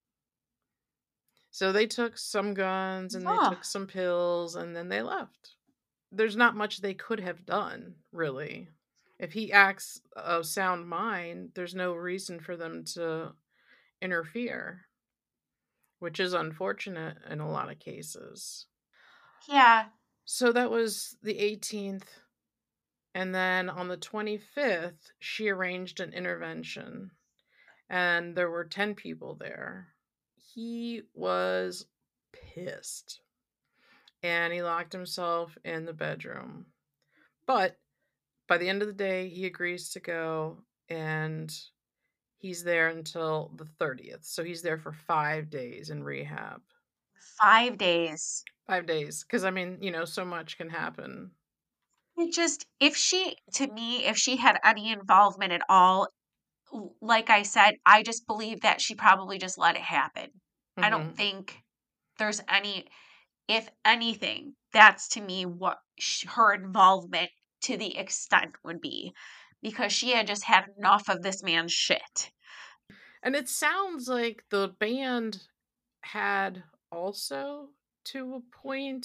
So they took some guns and they took some pills, and then they left. There's not much they could have done, really. If he acts of sound mind, there's no reason for them to interfere, which is unfortunate in a lot of cases. Yeah. So that was the 18th. And then on the 25th, she arranged an intervention, and there were 10 people there. He was pissed, and he locked himself in the bedroom. But by the end of the day, he agrees to go, and he's there until the 30th. So he's there for 5 days in rehab. 5 days. 5 days. Because, so much can happen. It just, if she had any involvement at all, like I said, I just believe that she probably just let it happen. Mm-hmm. I don't think there's if anything, that's to me what her involvement to the extent would be, because she had just had enough of this man's shit. And it sounds like the band had also, to a point,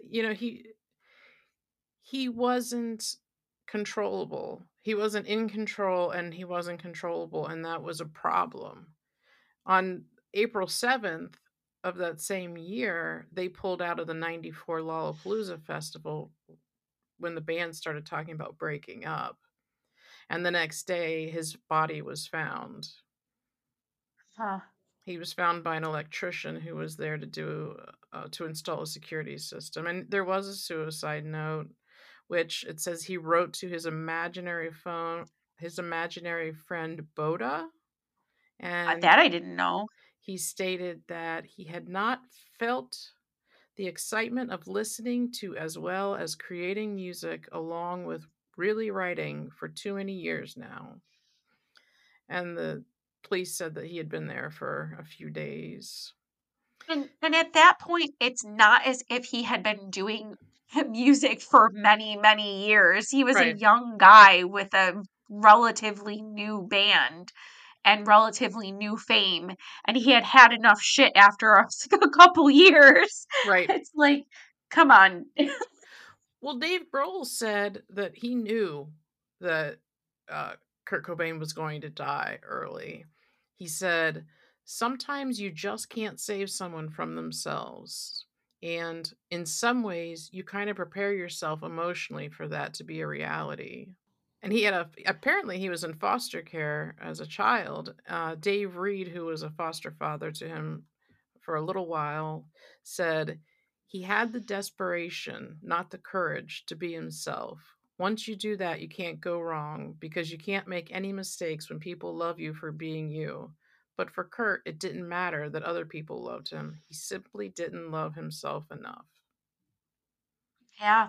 he wasn't controllable. He wasn't in control, and he wasn't controllable, and that was a problem. On April 7th of that same year, they pulled out of the 94 Lollapalooza Festival when the band started talking about breaking up. And the next day, his body was found. Huh. He was found by an electrician who was there to install a security system. And there was a suicide note, which it says he wrote to his imaginary friend Boda, and That I didn't know. he stated that he had not felt the excitement of listening to as well as creating music along with really writing for too many years now. And the police said that he had been there for a few days. And at that point, it's not as if he had been doing music for many, many years. He was a Right. young guy with a relatively new band and relatively new fame, and he had had enough shit after a couple years. Right. It's like, come on. Well, Dave Grohl said that he knew that Kurt Cobain was going to die early. He said, sometimes you just can't save someone from themselves. And in some ways, you kind of prepare yourself emotionally for that to be a reality. And apparently he was in foster care as a child. Dave Reed, who was a foster father to him for a little while, said he had the desperation, not the courage, to be himself. Once you do that, you can't go wrong because you can't make any mistakes when people love you for being you. But for Kurt, it didn't matter that other people loved him. He simply didn't love himself enough. Yeah,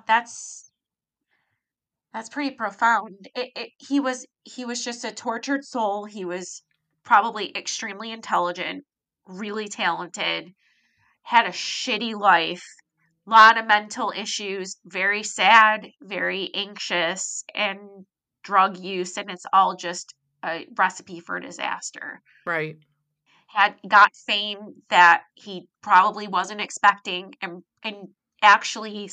that's pretty profound. He was just a tortured soul. He was probably extremely intelligent, really talented, had a shitty life, lot of mental issues, very sad, very anxious, and drug use, and it's all just a recipe for disaster. Right. Had got fame that he probably wasn't expecting, and actually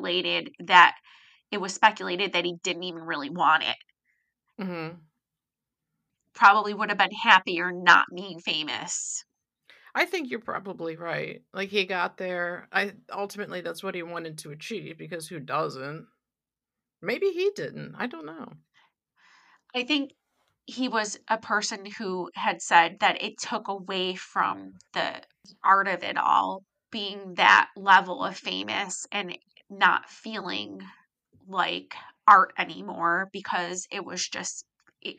it was speculated that he didn't even really want it. Mm-hmm. Probably would have been happier not being famous. I think you're probably right. Like he got there. I ultimately that's what he wanted to achieve because who doesn't? Maybe he didn't. I don't know. I think he was a person who had said that it took away from the art of it all, being that level of famous and not feeling like art anymore because it was just it,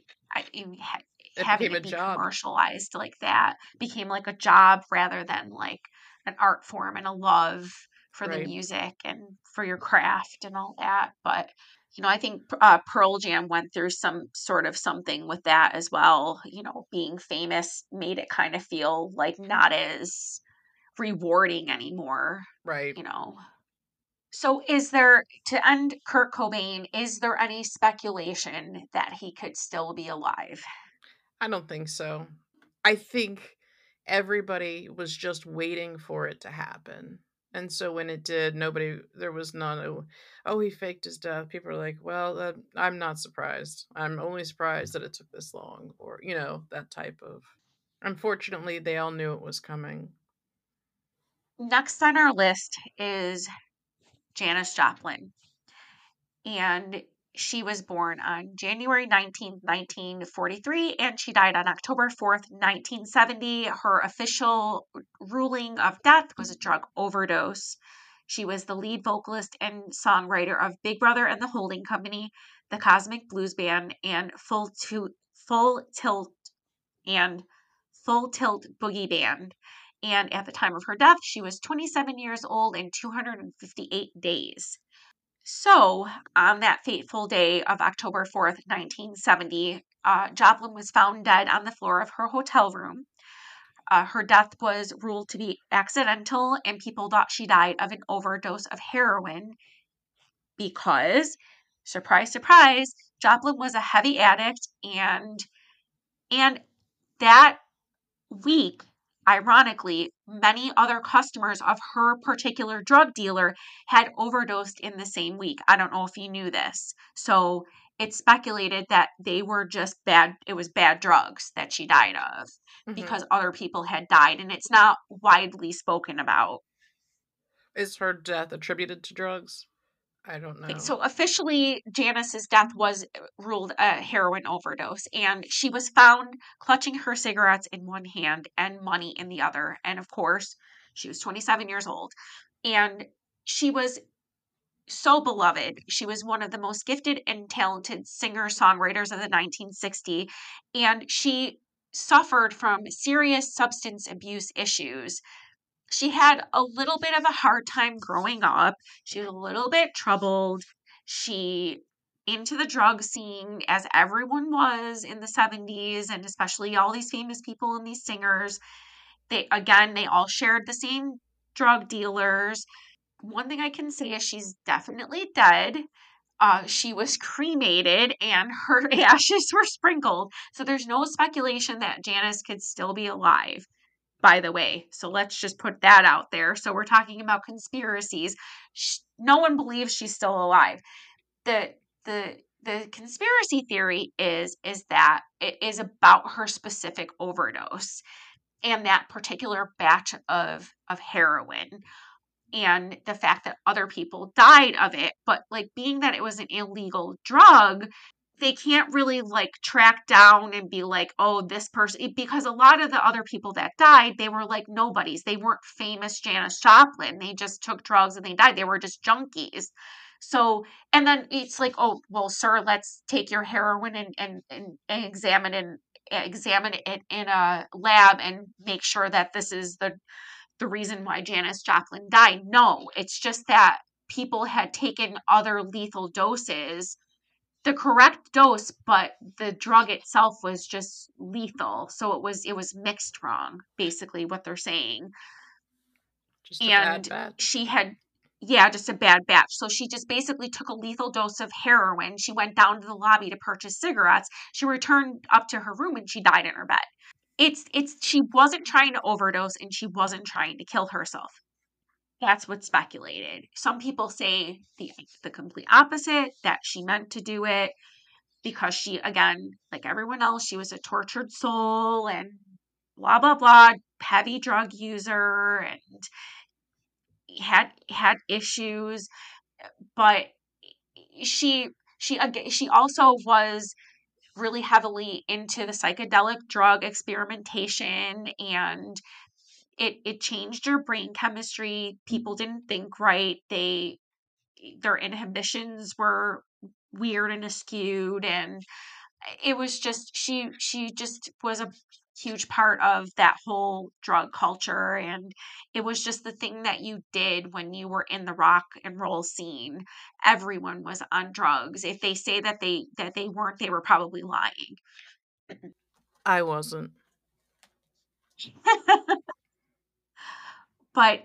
It having became a it be job. commercialized like that became like a job rather than like an art form and a love for the Right. music and for your craft and all that. But I think Pearl Jam went through some sort of something with that as well. Being famous made it kind of feel like not as rewarding anymore. Right. So to end Kurt Cobain, is there any speculation that he could still be alive? I don't think so. I think everybody was just waiting for it to happen. And so when it did, there was none of, oh, he faked his death. People are like, well, I'm not surprised. I'm only surprised that it took this long, or, that type of. Unfortunately, they all knew it was coming. Next on our list is Janis Joplin. And she was born on January 19th, 1943, and she died on October 4th, 1970. Her official ruling of death was a drug overdose. She was the lead vocalist and songwriter of Big Brother and the Holding Company, the Cosmic Blues Band, and Full Tilt and Full Tilt Boogie Band. And at the time of her death, she was 27 years old and 258 days. So, on that fateful day of October 4th, 1970, Joplin was found dead on the floor of her hotel room. Her death was ruled to be accidental, and people thought she died of an overdose of heroin because, surprise, surprise, Joplin was a heavy addict, and that week, ironically, many other customers of her particular drug dealer had overdosed in the same week. I don't know if you knew this. So it's speculated that they were just it was bad drugs that she died of Mm-hmm. because other people had died, and it's not widely spoken about. Is her death attributed to drugs? I don't Okay, know. so officially, Janice's death was ruled a heroin overdose, and she was found clutching her cigarettes in one hand and money in the other. And of course, she was 27 years old. And she was so beloved. She was one of the most gifted and talented singer-songwriters of the 1960s, and she suffered from serious substance abuse issues. She had a little bit of a hard time growing up. She was a little bit troubled. She into the drug scene as everyone was in the 70s, and especially all these famous people and these singers. They all shared the same drug dealers. One thing I can say is she's definitely dead. She was cremated and her ashes were sprinkled. So there's no speculation that Janice could still be alive, by the way. So let's just put that out there. So we're talking about conspiracies. No one believes she's still alive. The the the conspiracy theory is that it is about her specific overdose and that particular batch of heroin and the fact that other people died of it. But like being that it was an illegal drug, they can't really like track down and be like, oh, this person, because a lot of the other people that died, they were like nobodies. They weren't famous Janis Joplin. They just took drugs and they died. They were just junkies. So, and then it's like, oh, well, sir, let's take your heroin and examine it in a lab and make sure that this is the reason why Janis Joplin died. No, it's just that people had taken other lethal doses, the correct dose, but the drug itself was just lethal. So it was mixed wrong, basically what they're saying. Just a bad And batch. she had yeah, just a bad batch. So she just basically took a lethal dose of heroin. She went down to the lobby to purchase cigarettes. She returned up to her room and she died in her bed. It's she wasn't trying to overdose and she wasn't trying to kill herself. That's what's speculated. Some people say the complete opposite, that she meant to do it because she, again, like everyone else, she was a tortured soul and blah blah blah, heavy drug user and had issues, but she also was really heavily into the psychedelic drug experimentation, and it changed your brain chemistry. People didn't think right. Their inhibitions were weird and askewed, and it was just she just was a huge part of that whole drug culture, and it was just the thing that you did when you were in the rock and roll scene. Everyone was on drugs. If they say that they weren't, they were probably lying. I wasn't. But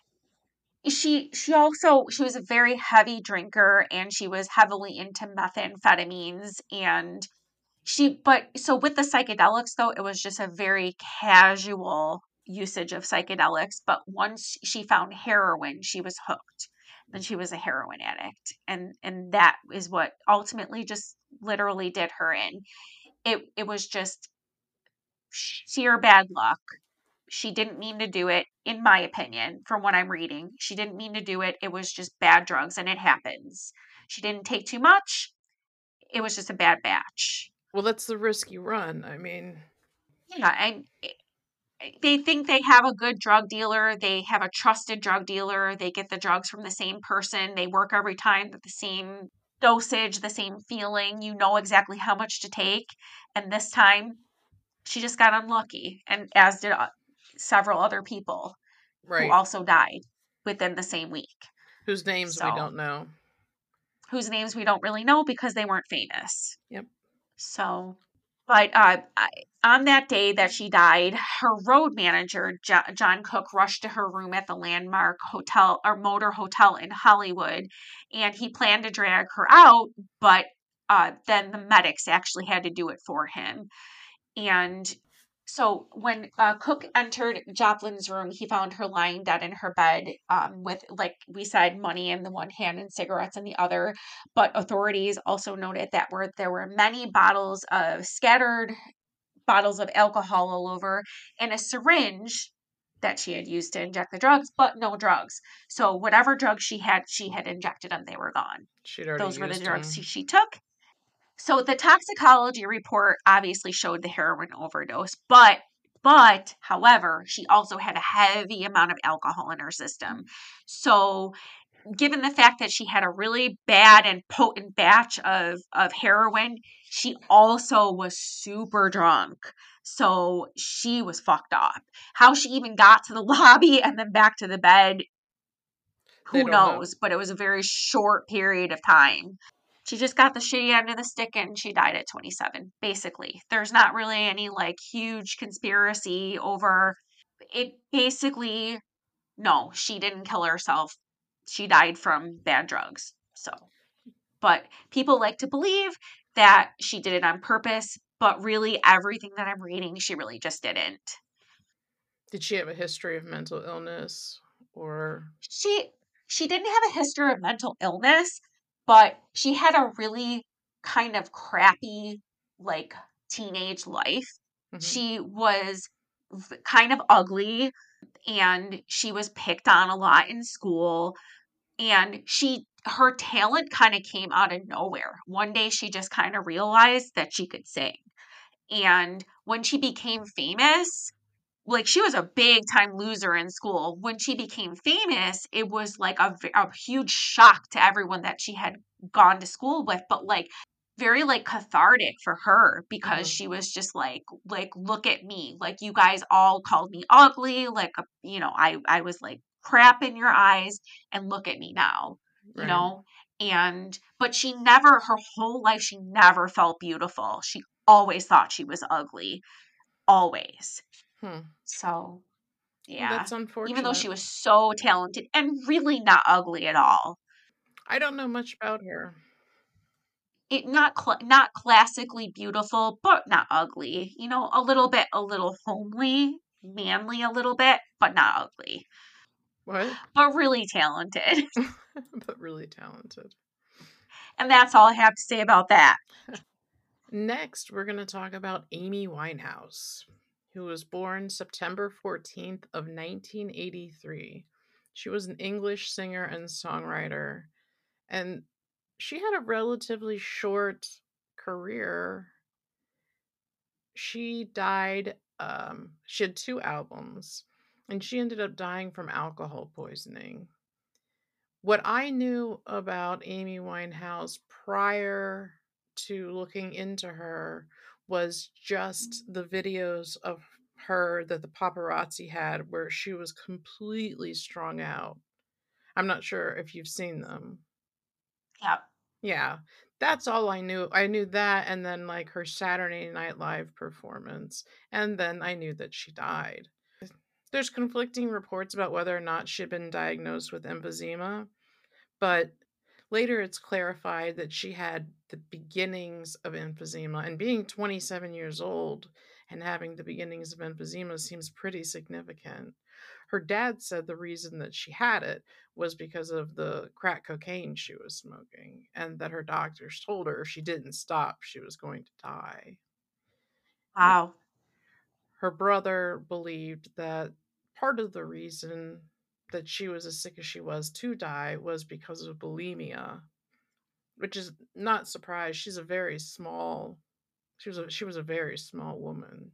she was a very heavy drinker and she was heavily into methamphetamines, and so with the psychedelics though, it was just a very casual usage of psychedelics. But once she found heroin, she was hooked. Then she was a heroin addict. And that is what ultimately just literally did her in. It was just sheer bad luck. She didn't mean to do it, in my opinion, from what I'm reading. She didn't mean to do it. It was just bad drugs and it happens. She didn't take too much. It was just a bad batch. Well, that's the risk you run. I mean, Yeah, and they think they have a good drug dealer. They have a trusted drug dealer. They get the drugs from the same person. They work every time with the same dosage, the same feeling. You know exactly how much to take. And this time, she just got unlucky, and as did several other people who right. also died within the same week. Whose names we So, don't know. whose names we don't really know because they weren't famous. Yep. So, but on that day that she died, her road manager, John Cook, rushed to her room at the Landmark Hotel or Motor Hotel in Hollywood, and he planned to drag her out, but then the medics actually had to do it for him. And so when Cook entered Joplin's room, he found her lying dead in her bed, with, like we said, money in the one hand and cigarettes in the other. But authorities also noted that there were many scattered bottles of alcohol all over, and a syringe that she had used to inject the drugs, but no drugs. So whatever drugs she had injected them, they were gone. She'd already Those were the used drugs them. she took. So the toxicology report obviously showed the heroin overdose, but however, she also had a heavy amount of alcohol in her system. So given the fact that she had a really bad and potent batch of heroin, she also was super drunk. So she was fucked up. How she even got to the lobby and then back to the bed, They who don't know. knows? But it was a very short period of time. She just got the shitty end of the stick and she died at 27, basically. There's not really any like huge conspiracy over it. Basically, no, she didn't kill herself. She died from bad drugs. So, but people like to believe that she did it on purpose, but really everything that I'm reading, she really just didn't. Did she have a history of mental illness or She didn't have a history of mental illness, but she had a really kind of crappy like teenage life. She was kind of ugly and she was picked on a lot in school, and her talent kind of came out of nowhere. One day she just kind of realized that she could sing. And when she became famous, like she was a big time loser in school. When she became famous, it was like a huge shock to everyone that she had gone to school with, but like very like cathartic for her because she was just like look at me, like you guys all called me ugly, like I was like crap in your eyes, and look at me now, you right? know. And but she never, her whole life, she never felt beautiful. She always thought she was ugly, always. So, yeah. That's unfortunate. Even though she was so talented and really not ugly at all. I don't know much about her. It not classically beautiful, but not ugly. You know, a little homely, manly a little bit, but not ugly. What? But really talented. But really talented. And that's all I have to say about that. Next, we're going to talk about Amy Winehouse, who was born September 14th of 1983. She was an English singer and songwriter, and she had a relatively short career. She died, she had 2 albums, and she ended up dying from alcohol poisoning. What I knew about Amy Winehouse prior to looking into her was just the videos of her that the paparazzi had where she was completely strung out. I'm not sure if you've seen them. Yep. Yeah, that's all I knew. I knew that, and then like her Saturday Night Live performance, and then I knew that she died. There's conflicting reports about whether or not she'd been diagnosed with emphysema, but later it's clarified that she had the beginnings of emphysema, and being 27 years old and having the beginnings of emphysema seems pretty significant. Her dad said the reason that she had it was because of the crack cocaine she was smoking, and that her doctors told her if she didn't stop, she was going to die. Wow. Her brother believed that part of the reason that she was as sick as she was to die was because of bulimia, which is not surprised. She was a very small woman.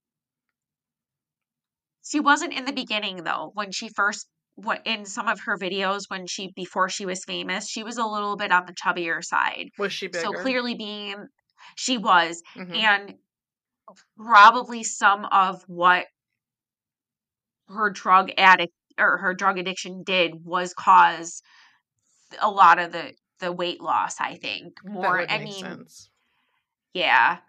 She wasn't in the beginning though. When she first, in some of her videos, before she was famous, she was a little bit on the chubbier side. Was she bigger? So clearly she was. Mhm. And probably some of what her drug addiction did was cause a lot of the weight loss, I think. That would make sense. Yeah.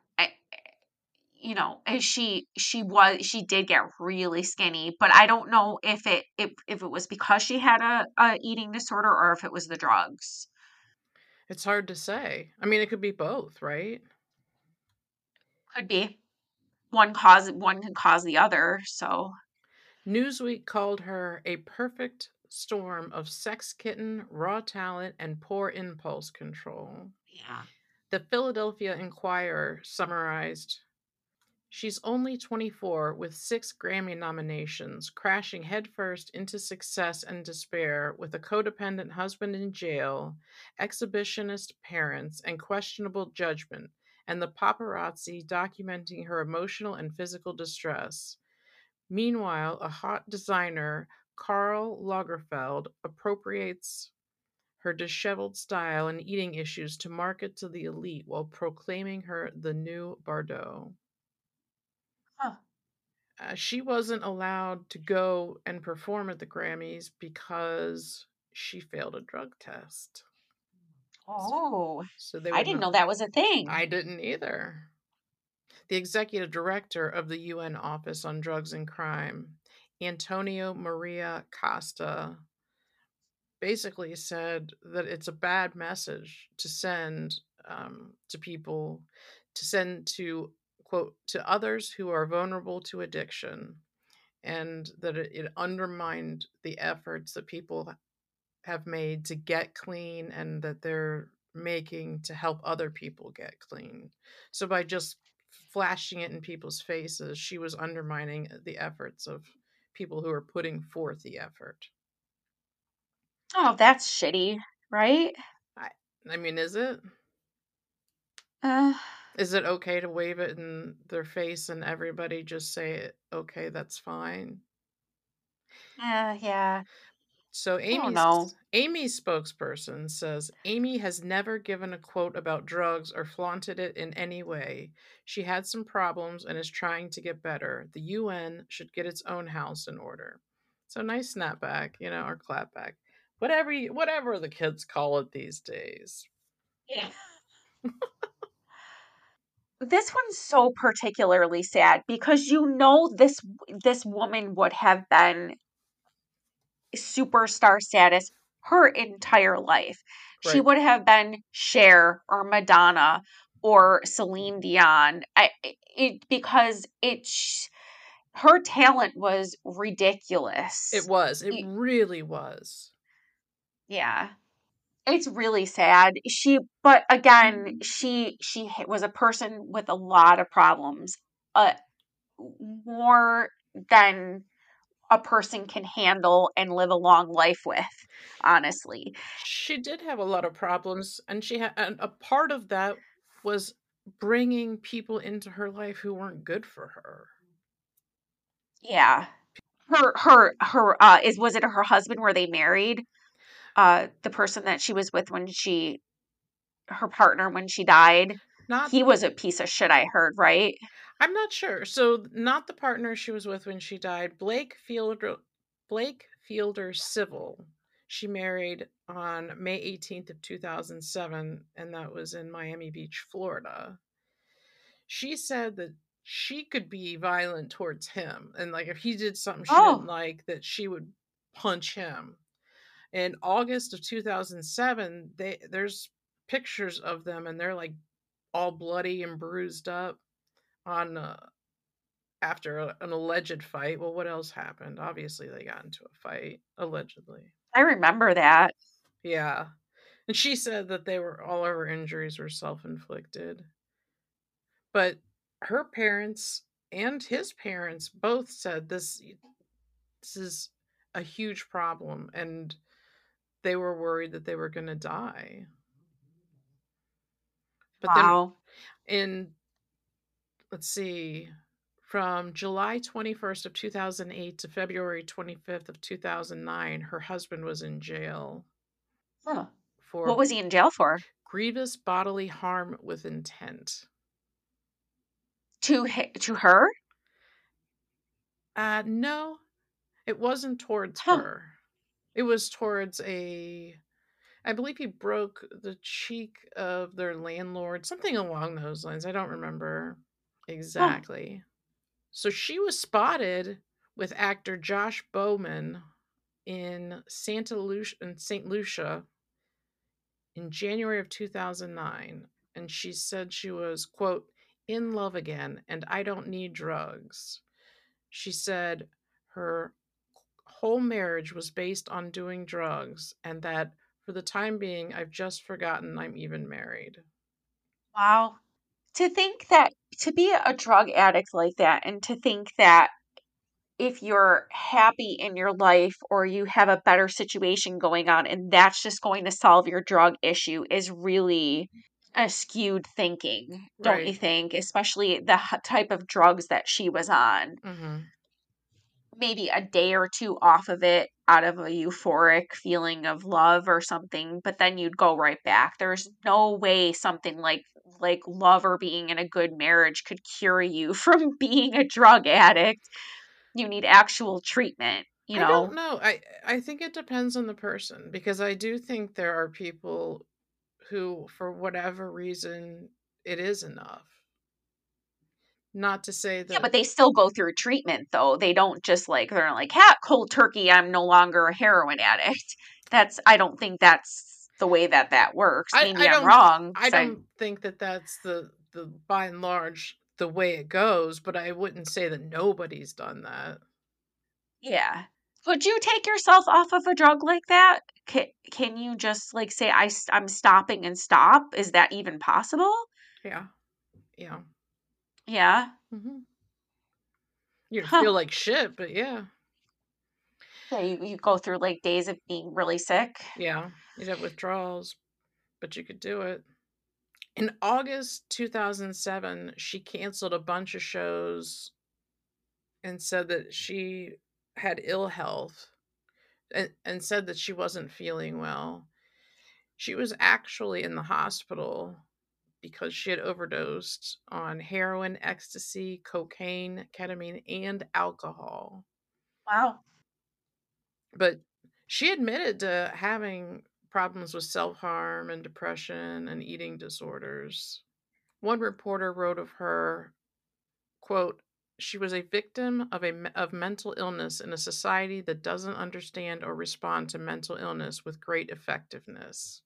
She did get really skinny, but I don't know if it was because she had a eating disorder or if it was the drugs. It's hard to say. I mean, it could be both, right? Could be. One can cause the other, so. Newsweek called her a perfect storm of sex kitten, raw talent, and poor impulse control. Yeah. The Philadelphia Inquirer summarized She's only 24 with 6 Grammy nominations, crashing headfirst into success and despair with a codependent husband in jail, exhibitionist parents, and questionable judgment, and the paparazzi documenting her emotional and physical distress. Meanwhile, a hot designer, Karl Lagerfeld, appropriates her disheveled style and eating issues to market to the elite while proclaiming her the new Bardot. Huh. She wasn't allowed to go and perform at the Grammys because she failed a drug test. Oh, So they I would didn't not. know that was a thing. I didn't either. The executive director of the UN Office on Drugs and Crime, Antonio Maria Costa, basically said that it's a bad message to send to people, to send to, quote, to others who are vulnerable to addiction, and that it undermined the efforts that people have made to get clean and that they're making to help other people get clean. So by just flashing it in people's faces, she was undermining the efforts of people who are putting forth the effort. Oh, that's shitty, right? I, I mean, is it? Uh, Is it okay to wave it in their face and everybody just say, okay, that's fine? yeah. So I don't know. Amy's spokesperson says Amy has never given a quote about drugs or flaunted it in any way. She had some problems and is trying to get better. The UN should get its own house in order. So nice snapback, or clapback. Whatever the kids call it these days. Yeah. This one's so particularly sad because this woman would have been superstar status her entire life. She Right. would have been Cher or Madonna or Celine Dion. Because her talent was ridiculous. It was. It really was. Yeah. It's really sad. But again, she was a person with a lot of problems. More than a person can handle and live a long life with, honestly. She did have a lot of problems, and and a part of that was bringing people into her life who weren't good for her. Yeah. Her was it her husband, were they married? The person that she was with her partner when she died, Not he was a piece of shit, I heard, right? I'm not sure. So not the partner she was with when she died, Blake Fielder Civil. She married on May 18th of 2007, and that was in Miami Beach, Florida. She said that she could be violent towards him, and like if he did something she didn't Oh, like, that she would punch him. In August of 2007, there's pictures of them, and they're like all bloody and bruised up on after an alleged fight. Well, what else happened? Obviously, they got into a fight, allegedly. I remember that. Yeah. And she said that all of her injuries were self inflicted. But her parents and his parents both said this is a huge problem, and they were worried that they were going to die. But then Wow. in let's see, from July 21st of 2008 to February 25th of 2009, her husband was in jail Huh. What for was he in jail for? grievous bodily harm with intent. To her? No, it wasn't towards Huh. her. It was towards I believe he broke the cheek of their landlord, something along those lines. I don't remember Huh. exactly. So she was spotted with actor Josh Bowman in St. Lucia in January of 2009, and she said she was, quote, in love again and I don't need drugs. She said her whole marriage was based on doing drugs, and that for the time being I've just forgotten I'm even married. Wow. to think that to be a drug addict like that, and to think that if you're happy in your life or you have a better situation going on and that's just going to solve your drug issue is really a skewed thinking, don't you Right. think? Especially the type of drugs that she was on. Mm-hmm. Maybe a day or two off of it out of a euphoric feeling of love or something, but then you'd go right back. There's no way something like love or being in a good marriage could cure you from being a drug addict. You need actual treatment, you I don't know? know. I think it depends on the person, because I do think there are people who, for whatever reason, it is enough. Not to say Yeah, that. but they still go through treatment though. They don't just like they're like, "Ha, cold turkey, I'm no longer a heroin addict." I don't think that's the way that works. I Maybe I I'm don't wrong. I don't think that that's the by and large the way it goes, but I wouldn't say that nobody's done that. Yeah. Would you take yourself off of a drug like that? Can you just like say I'm stopping and stop? Is that even possible? Yeah. Yeah. Yeah. Mm-hmm. You'd Huh. feel like shit, but yeah. Yeah, you go through like days of being really sick. Yeah. You'd have withdrawals, but you could do it. In August 2007, she canceled a bunch of shows and said that she had ill health, and said that she wasn't feeling well. She was actually in the hospital because she had overdosed on heroin, ecstasy, cocaine, ketamine, and alcohol. Wow. But she admitted to having problems with self harm and depression and eating disorders. One reporter wrote of her, quote, "She was a victim of mental illness in a society that doesn't understand or respond to mental illness with great effectiveness."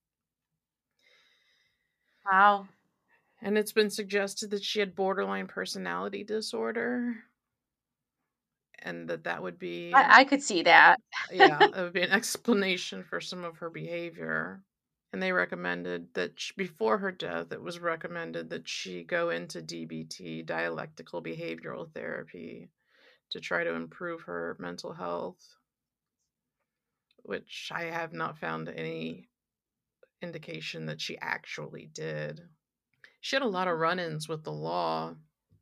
Wow. And it's been suggested that she had borderline personality disorder, and that would be I could see that. yeah, that would be an explanation for some of her behavior. And they recommended that before her death, it was recommended that she go into DBT, dialectical behavioral therapy, to try to improve her mental health, which I have not found any indication that she actually did. She had a lot of run ins with the law.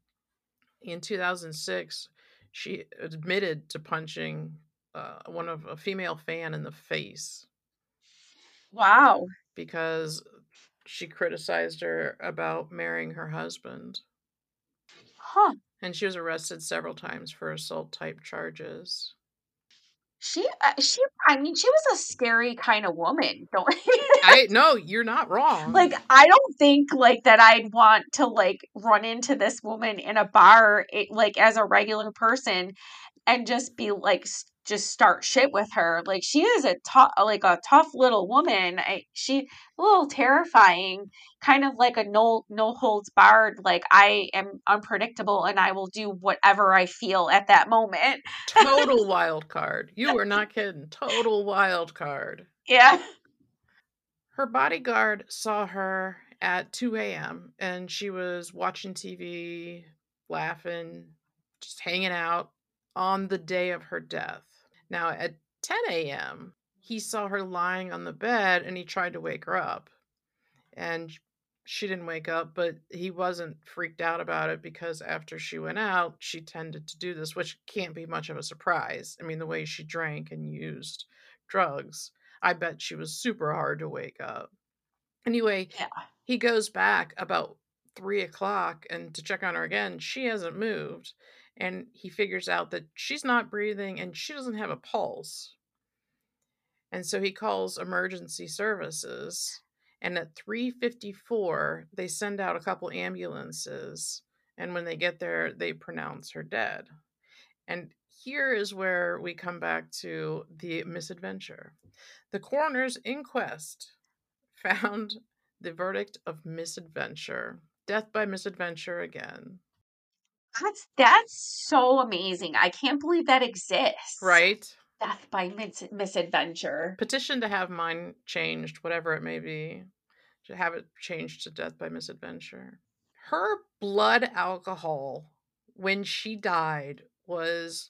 In 2006, she admitted to punching a female fan in the face Wow. because she criticized her about marrying her husband. Huh. And she was arrested several times for assault type charges. She I mean, she was a scary kind of woman, don't No, you're not wrong. like I don't think like that I'd want to like run into this woman in a bar like as a regular person and just be like just start shit with her. Like she is a tough little woman. She a little terrifying, kind of like a no holds barred. Like I am unpredictable and I will do whatever I feel at that moment. Total wild card. You are not kidding. Total wild card. Yeah. Her bodyguard saw her at 2 a.m. and she was watching TV, laughing, just hanging out on the day of her death. Now, at 10 a.m., he saw her lying on the bed and he tried to wake her up. And she didn't wake up, but he wasn't freaked out about it because after she went out, she tended to do this, which can't be much of a surprise. I mean, the way she drank and used drugs, I bet she was super hard to wake up. Anyway, Yeah. he goes back about 3 o'clock and to check on her again. She hasn't moved. And he figures out that she's not breathing and she doesn't have a pulse. And so he calls emergency services. And at 3:54, they send out a couple ambulances. And when they get there, they pronounce her dead. And here is where we come back to the misadventure. The coroner's inquest found the verdict of misadventure. Death by misadventure again. That's so amazing. I can't believe that exists. Right? Death by misadventure. Petition to have mine changed, whatever it may be. To have it changed to death by misadventure. Her blood alcohol when she died was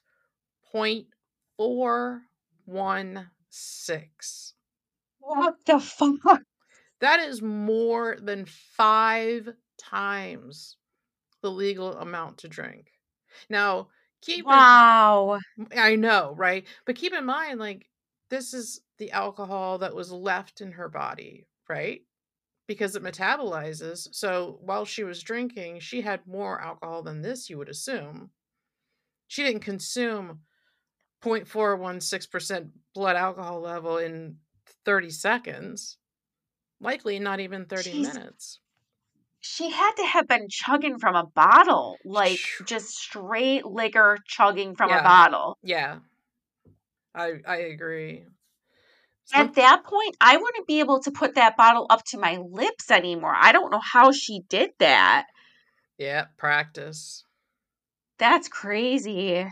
0.416. What the fuck? That is more than 5 times the legal amount to drink. Now, Wow. I know, right? But keep in mind, like, this is the alcohol that was left in her body, right? Because it metabolizes. So while she was drinking, she had more alcohol than this, you would assume. She didn't consume 0.416% blood alcohol level in 30 seconds, likely not even 30 minutes. She had to have been chugging from a bottle, like just straight liquor chugging from a bottle. Yeah. I agree. At that point, I wouldn't be able to put that bottle up to my lips anymore. I don't know how she did that. Yeah, practice. That's crazy.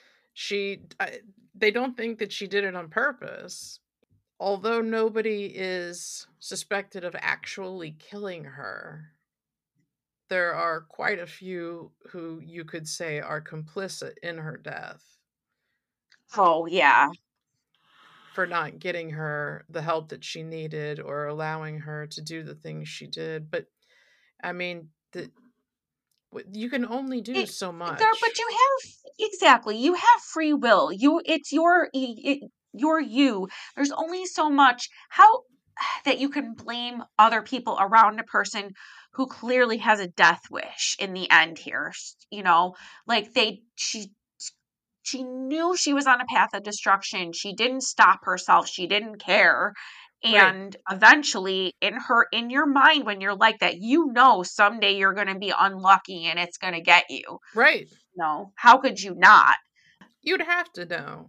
They don't think that she did it on purpose. Although nobody is suspected of actually killing her, there are quite a few who you could say are complicit in her death. Oh, yeah. For not getting her the help that she needed or allowing her to do the things she did. But, I mean, you can only do so much. But you have free will. It's your you. There's only so much that you can blame other people around a person who clearly has a death wish in the end here. You know, like she knew she was on a path of destruction. She didn't stop herself. She didn't care. And eventually in your mind, when you're like that, someday you're going to be unlucky and it's going to get you. Right. No, how could you not? You'd have to know.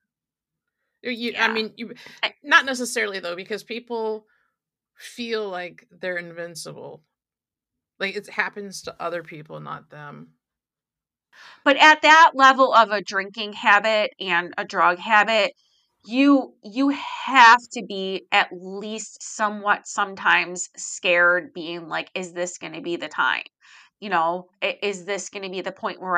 I mean, not necessarily though, because people feel like they're invincible. Like it happens to other people, not them. But at that level of a drinking habit and a drug habit, you have to be at least somewhat sometimes scared, being like, is this going to be the time? You know, is this going to be the point where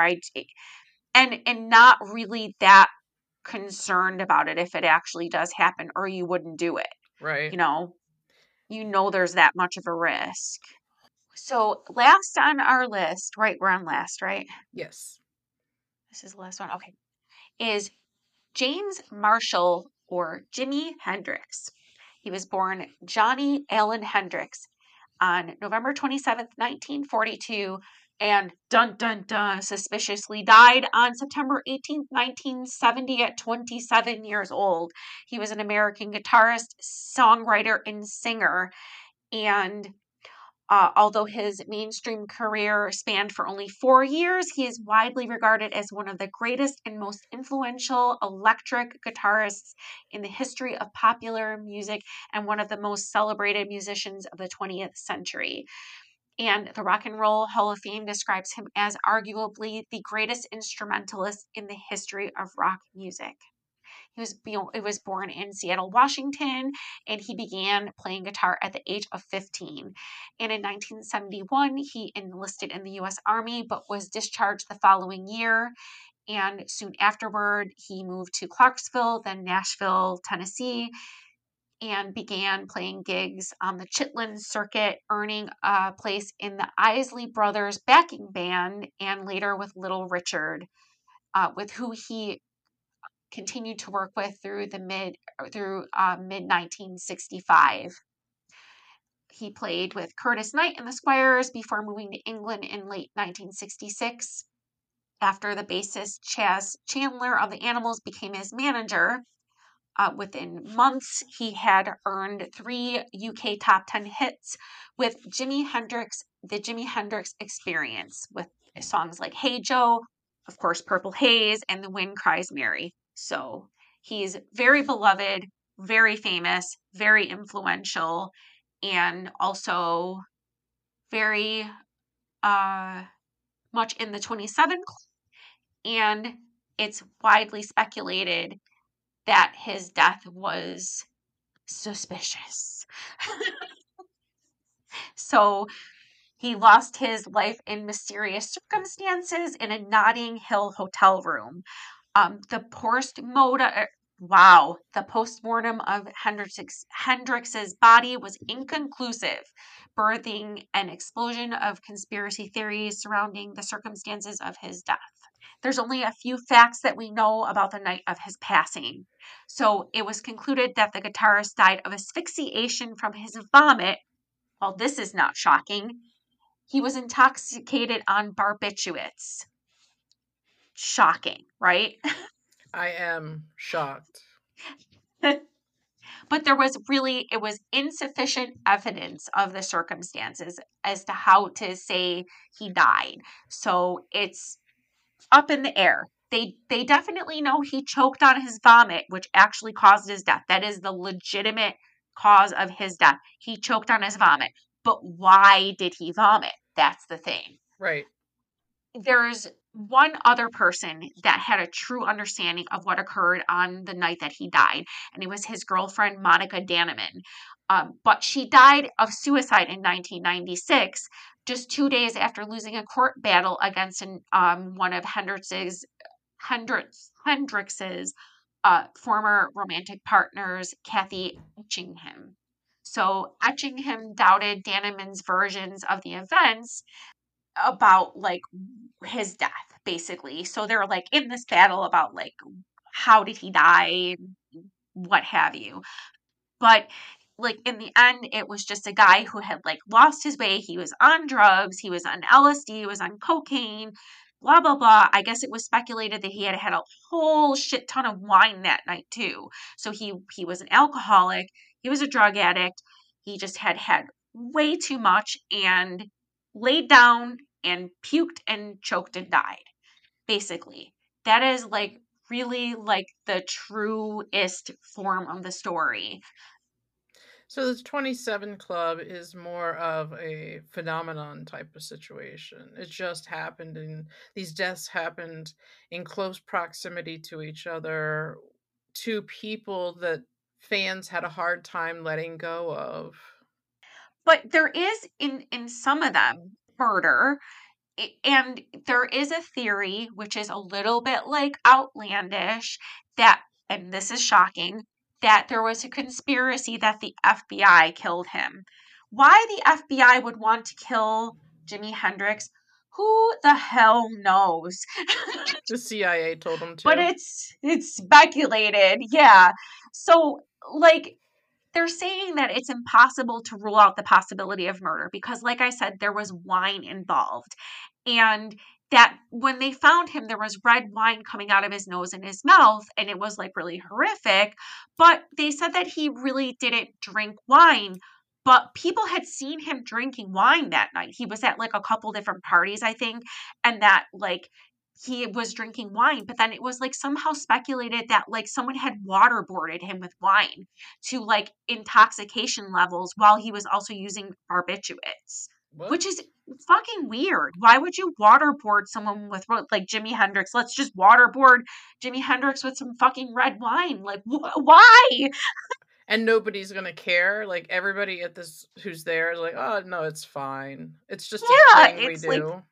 and not really that concerned about it if it actually does happen, or you wouldn't do it. Right. You know there's that much of a risk. So last on our list, right? We're on last, right? Yes. This is the last one. Okay. Is James Marshall, or Jimi Hendrix. He was born Johnny Allen Hendrix on November 27th, 1942, and dun dun dun, suspiciously died on September 18th, 1970 at 27 years old. He was an American guitarist, songwriter, and singer. And although his mainstream career spanned for only 4 years, he is widely regarded as one of the greatest and most influential electric guitarists in the history of popular music and one of the most celebrated musicians of the 20th century. And the Rock and Roll Hall of Fame describes him as arguably the greatest instrumentalist in the history of rock music. He was born in Seattle, Washington, and he began playing guitar at the age of 15. And in 1971, he enlisted in the U.S. Army, but was discharged the following year. And soon afterward, he moved to Clarksville, then Nashville, Tennessee, and began playing gigs on the Chitlin circuit, earning a place in the Isley Brothers backing band, and later with Little Richard, with who he continued to work with through mid 1965. He played with Curtis Knight and the Squires before moving to England in late 1966. After the bassist Chas Chandler of the Animals became his manager, within months he had earned 3 UK top 10 hits with the Jimi Hendrix Experience, with songs like Hey Joe, of course Purple Haze, and The Wind Cries Mary. So he's very beloved, very famous, very influential, and also very much in the 27 club. And it's widely speculated that his death was suspicious. So He lost his life in mysterious circumstances in a Notting Hill hotel room. The postmortem of Hendrix's body was inconclusive, birthing an explosion of conspiracy theories surrounding the circumstances of his death. There's only a few facts that we know about the night of his passing. So it was concluded that the guitarist died of asphyxiation from his vomit. Well, this is not shocking. He was intoxicated on barbiturates. Shocking, right? I am shocked. But it was insufficient evidence of the circumstances as to how to say he died. So it's up in the air. They definitely know he choked on his vomit, which actually caused his death. That is the legitimate cause of his death. He choked on his vomit. But why did he vomit? That's the thing. Right. There's one other person that had a true understanding of what occurred on the night that he died, and it was his girlfriend, Monica Danneman. But she died of suicide in 1996, just 2 days after losing a court battle against one of Hendrix's former romantic partners, Kathy Etchingham. So Etchingham doubted Danneman's versions of the events about like his death, basically. So they're like in this battle about like how did he die, what have you. But like in the end, it was just a guy who had like lost his way. He was on drugs, he was on LSD, he was on cocaine, blah blah blah. I guess it was speculated that he had had a whole shit ton of wine that night too. So he was an alcoholic, he was a drug addict, he just had way too much and laid down and puked and choked and died. Basically, that is like really like the truest form of the story. So the 27 Club is more of a phenomenon type of situation. It just happened, and these deaths happened in close proximity to each other, to people that fans had a hard time letting go of. But there is in some of them murder, and there is a theory which is a little bit like outlandish that, and this is shocking, that there was a conspiracy that the FBI killed him. Why the FBI would want to kill Jimi Hendrix, who the hell knows? The CIA told him to. But it's speculated, yeah. So like they're saying that it's impossible to rule out the possibility of murder because, like I said, there was wine involved. And that when they found him, there was red wine coming out of his nose and his mouth, and it was like really horrific. But they said that he really didn't drink wine. But people had seen him drinking wine that night. He was at like a couple different parties, I think, and that like he was drinking wine, but then it was like somehow speculated that like someone had waterboarded him with wine to like intoxication levels while he was also using barbiturates, which is fucking weird. Why would you waterboard someone with like Jimi Hendrix? Let's just waterboard Jimi Hendrix with some fucking red wine. Like why? And nobody's gonna care. Like everybody at this who's there is like, oh no, it's fine. It's just a thing we do. Like,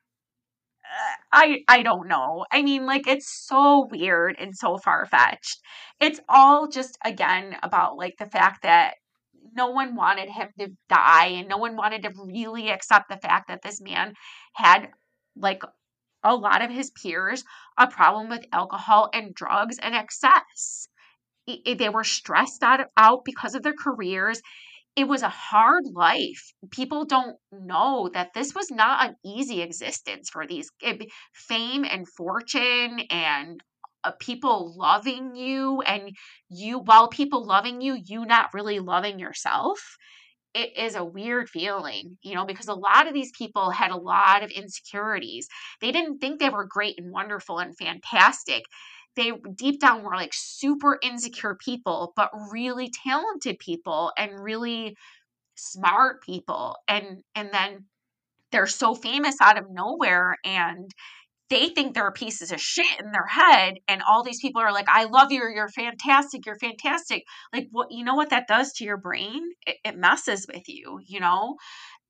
I don't know. I mean, like, it's so weird and so far-fetched. It's all just, again, about, like, the fact that no one wanted him to die and no one wanted to really accept the fact that this man had, like, a lot of his peers, a problem with alcohol and drugs and excess. They were stressed out because of their careers. It was a hard life. People don't know that this was not an easy existence for these fame and fortune and people loving you, and you, while people loving you not really loving yourself. It is a weird feeling, because a lot of these people had a lot of insecurities. They didn't think they were great and wonderful and fantastic. They deep down were like super insecure people, but really talented people and really smart people. And then they're so famous out of nowhere and they think they're pieces of shit in their head. And all these people are like, I love you. You're fantastic. You're fantastic. Like, what, you know what that does to your brain? It messes with you,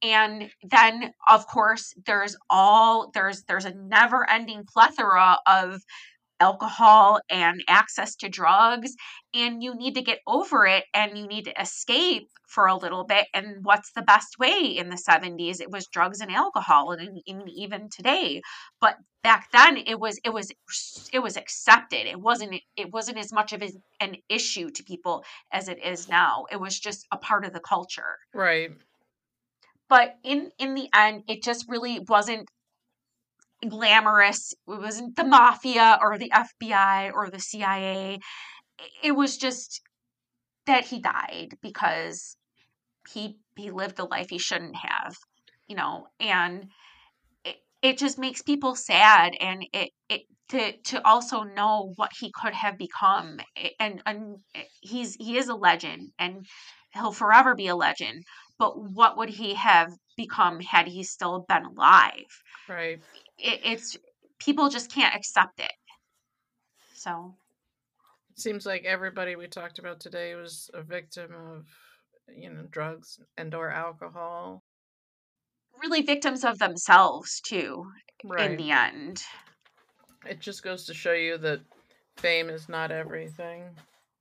And then, of course, there's a never-ending plethora of alcohol and access to drugs, and you need to get over it and you need to escape for a little bit. And what's the best way? In the 70s it was drugs and alcohol, and even today. But back then it was accepted. It wasn't as much of an issue to people as it is now. It was just a part of the culture. Right. But in the end, it just really wasn't glamorous. It wasn't the mafia or the FBI or the CIA. It was just that he died because he lived a life he shouldn't have, and it just makes people sad, and it to also know what he could have become. And he is a legend, and he'll forever be a legend. But what would he have become had he still been alive? Right. It's people just can't accept it. So it seems like everybody we talked about today was a victim of, drugs and or alcohol. Really victims of themselves too, Right. in the end. It just goes to show you that fame is not everything.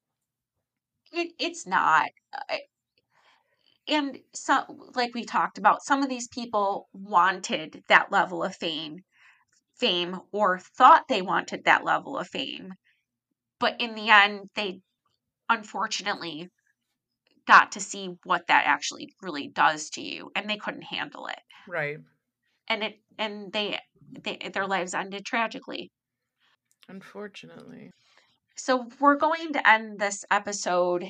It's not. And so, like we talked about, some of these people wanted that level of fame, or thought they wanted that level of fame. But in the end, they unfortunately got to see what that actually really does to you, and they couldn't handle it. Right. And their lives ended tragically. Unfortunately. So we're going to end this episode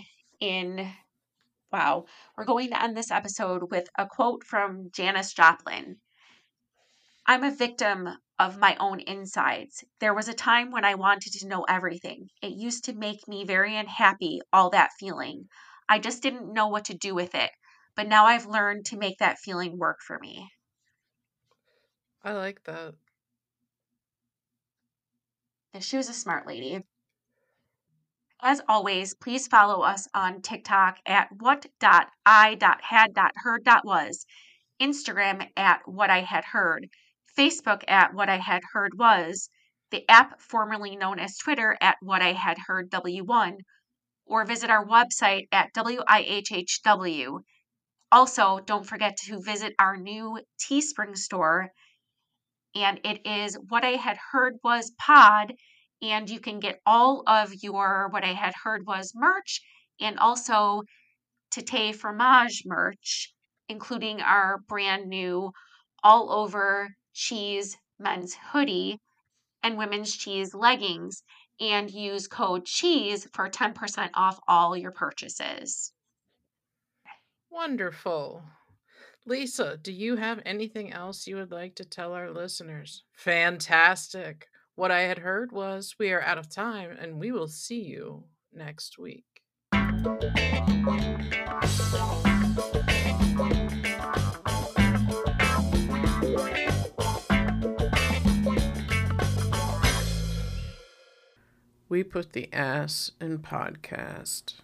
with a quote from Janis Joplin. "I'm a victim of my own insides. There was a time when I wanted to know everything. It used to make me very unhappy, all that feeling. I just didn't know what to do with it. But now I've learned to make that feeling work for me." I like that. She was a smart lady. As always, please follow us on TikTok at what.I.had.heard.was, Instagram at What I Had Heard, Facebook at What I Had Heard Was, the app formerly known as Twitter at What I Had Heard W1, or visit our website at WIHHW. Also, don't forget to visit our new Teespring store, and it is What I Had Heard Was Pod, and you can get all of your What I Had Heard Was merch, and also Tete Fromage merch, including our brand new all over cheese men's hoodie and women's cheese leggings, and use code CHEESE for 10% off all your purchases. Wonderful. Lisa, do you have anything else you would like to tell our listeners? Fantastic. What I had heard was we are out of time, and we will see you next week. We put the ass in podcast.